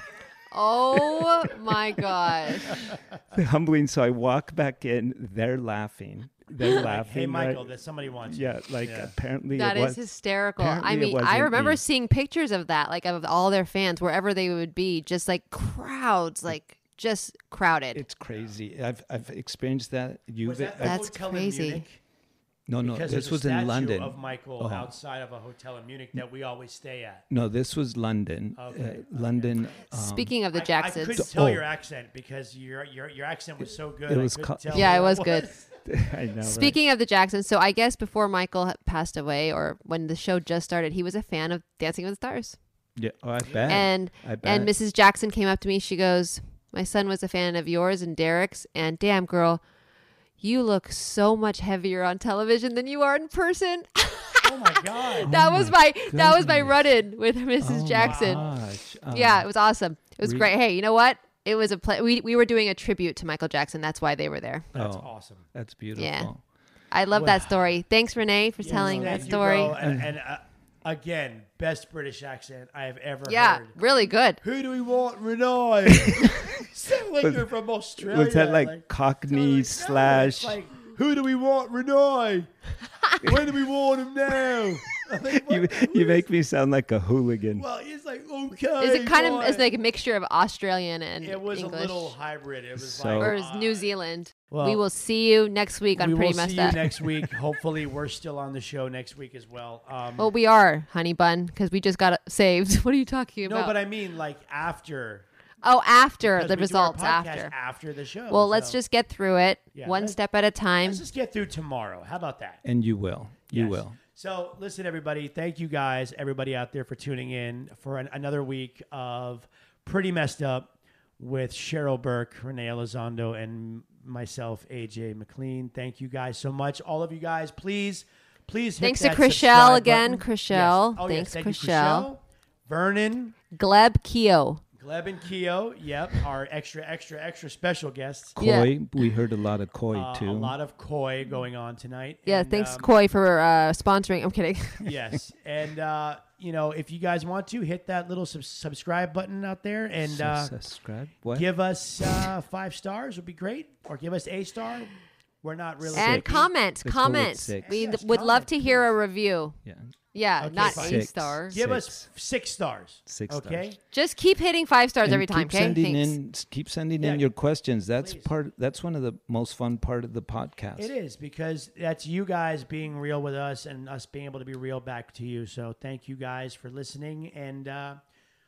Oh my gosh. Humbling. So I walk back in. They're laughing. They're laughing. Hey, Michael, right? that somebody wants Yeah, you. like Yeah. apparently That it is was, hysterical. apparently I it mean, I wasn't remember me. seeing pictures of that, like of all their fans, wherever they would be, just like crowds, like just crowded. It's crazy. I've I've experienced that. You've Was that the That's hotel crazy. in Munich? no no. Because This there's was a in statue London. of Michael Oh. outside of a hotel in Munich that we always stay at. No, this was London. Okay, Uh, London. Um, Speaking of the I- I, Jacksons, couldn't tell Oh. your accent because your your your accent was so good. It I was ca- couldn't tell Yeah, what it was good. I know. right? Speaking of the Jacksons, so I guess before Michael had passed away, or when the show just started, he was a fan of Dancing with the Stars. Yeah, oh, I bet. And I bet. and Missus Jackson came up to me. She goes, "My son was a fan of yours and Derek's, and damn girl, you look so much heavier on television than you are in person." Oh my god. that Oh was my my that was my goodness. run-in with Missus Oh, Jackson. gosh. Um, Yeah, it was awesome. It was re- great. Hey, you know what? It was a play. We we were doing a tribute to Michael Jackson. That's why they were there. That's oh, awesome. That's beautiful. Yeah. I love Well- that story. Thanks, Renee, for Yes, telling thank that you, story. bro. And, and uh, again, best British accent I have ever Yeah, heard. really good. Who do we want, Renee? Sound like Was- you're from Australia. Was that like, Cockney It's slash? like, who do we want, Renee? When do we want him now? I think, you what- you make me sound like a hooligan. Well, it's like, okay. Is it kind of fine. is like a mixture of Australian and It was English? a little hybrid. It was So- like, or is uh, New Zealand? well, we will see you next week on we Pretty will Messed see Up. you next week. Hopefully, we're still on the show next week as well. Um, Well, we are, honey bun, because we just got saved. What are you talking no, about? but I mean like after. oh, after because the we do our results, podcast after. after the show. Well, let's so just get through it, Yeah, one let's- step at a time. let's just get through tomorrow. How about that? And you will. You Yes. will. So, listen, everybody. Thank you guys, everybody out there, for tuning in for an, another week of Pretty Messed Up with Cheryl Burke, Renee Elizondo, and myself, A J McLean. Thank you guys so much. All of you guys, please, please hit Thanks to that Chriselle subscribe again. button. Chriselle. Yes. Oh, Thanks, yes. Thank you, Chriselle. Chriselle. Vernon, Gleb Keo. Gleb, and Keo. Yep, our extra, extra, extra special guests. Yeah. Koi. We heard a lot of koi Uh, too. a lot of koi going on tonight. Yeah, And, thanks, um, Koi, for uh, sponsoring. I'm kidding. Yes, and uh, you know, if you guys want to hit that little sub- subscribe button out there and Su- uh, subscribe. What? give us uh, five stars would be great, or give us a star. We're not really And picky. comment, Let's go with comment. six. We Yes, would love comment, to hear a please. review. Yeah. Yeah, Okay, not fine. a Six. star. Give us Six. six stars. Six Okay. stars. Just keep hitting five stars And every time, keep okay? sending Thanks. in, s- keep sending Yeah, in your questions. That's please. part. That's one of the most fun part of the podcast. It is, because that's you guys being real with us and us being able to be real back to you. So thank you guys for listening, and uh,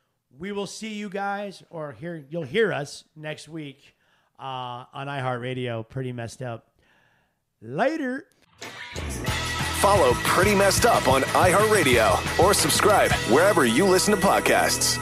we will see you guys, or hear you'll hear us next week uh, on iHeartRadio. Pretty Messed Up. Later. Follow Pretty Messed Up on iHeartRadio or subscribe wherever you listen to podcasts.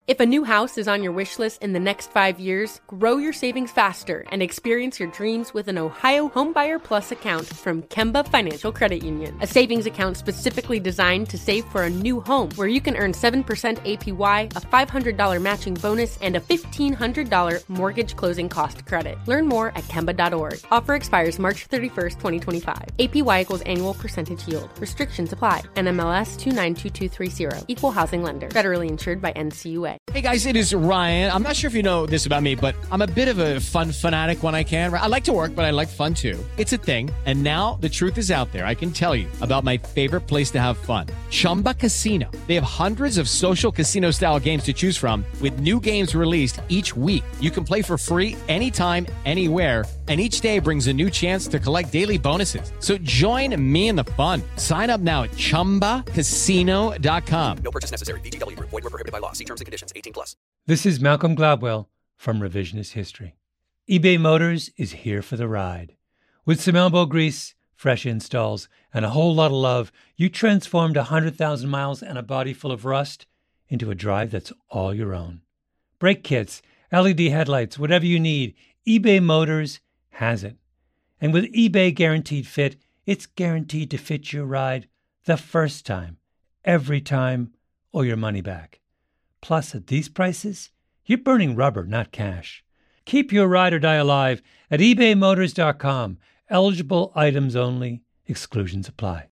If a new house is on your wish list in the next five years, grow your savings faster and experience your dreams with an Ohio Homebuyer Plus account from Kemba Financial Credit Union. A savings account specifically designed to save for a new home where you can earn seven percent A P Y, a five hundred dollars matching bonus, and a fifteen hundred dollars mortgage closing cost credit. Learn more at Kemba dot org. Offer expires March thirty-first, twenty twenty-five. A P Y equals annual percentage yield. Restrictions apply. N M L S two nine two two three zero. Equal housing lender. Federally insured by N C U A. Hey guys, it is Ryan. I'm not sure if you know this about me, but I'm a bit of a fun fanatic when I can. I like to work, but I like fun too. It's a thing. And now the truth is out there. I can tell you about my favorite place to have fun. Chumba Casino. They have hundreds of social casino style games to choose from with new games released each week. You can play for free anytime, anywhere. And each day brings a new chance to collect daily bonuses. So join me in the fun. Sign up now at chumba casino dot com. No purchase necessary. V G W Group. Void where prohibited by law. See terms and conditions. eighteen plus. This is Malcolm Gladwell from Revisionist History. eBay Motors is here for the ride. With some elbow grease, fresh installs, and a whole lot of love, you transformed one hundred thousand miles and a body full of rust into a drive that's all your own. Brake kits, L E D headlights, whatever you need, eBay Motors has it. And with eBay Guaranteed Fit, it's guaranteed to fit your ride the first time, every time, or your money back. Plus, at these prices, you're burning rubber, not cash. Keep your ride or die alive at ebay motors dot com. Eligible items only. Exclusions apply.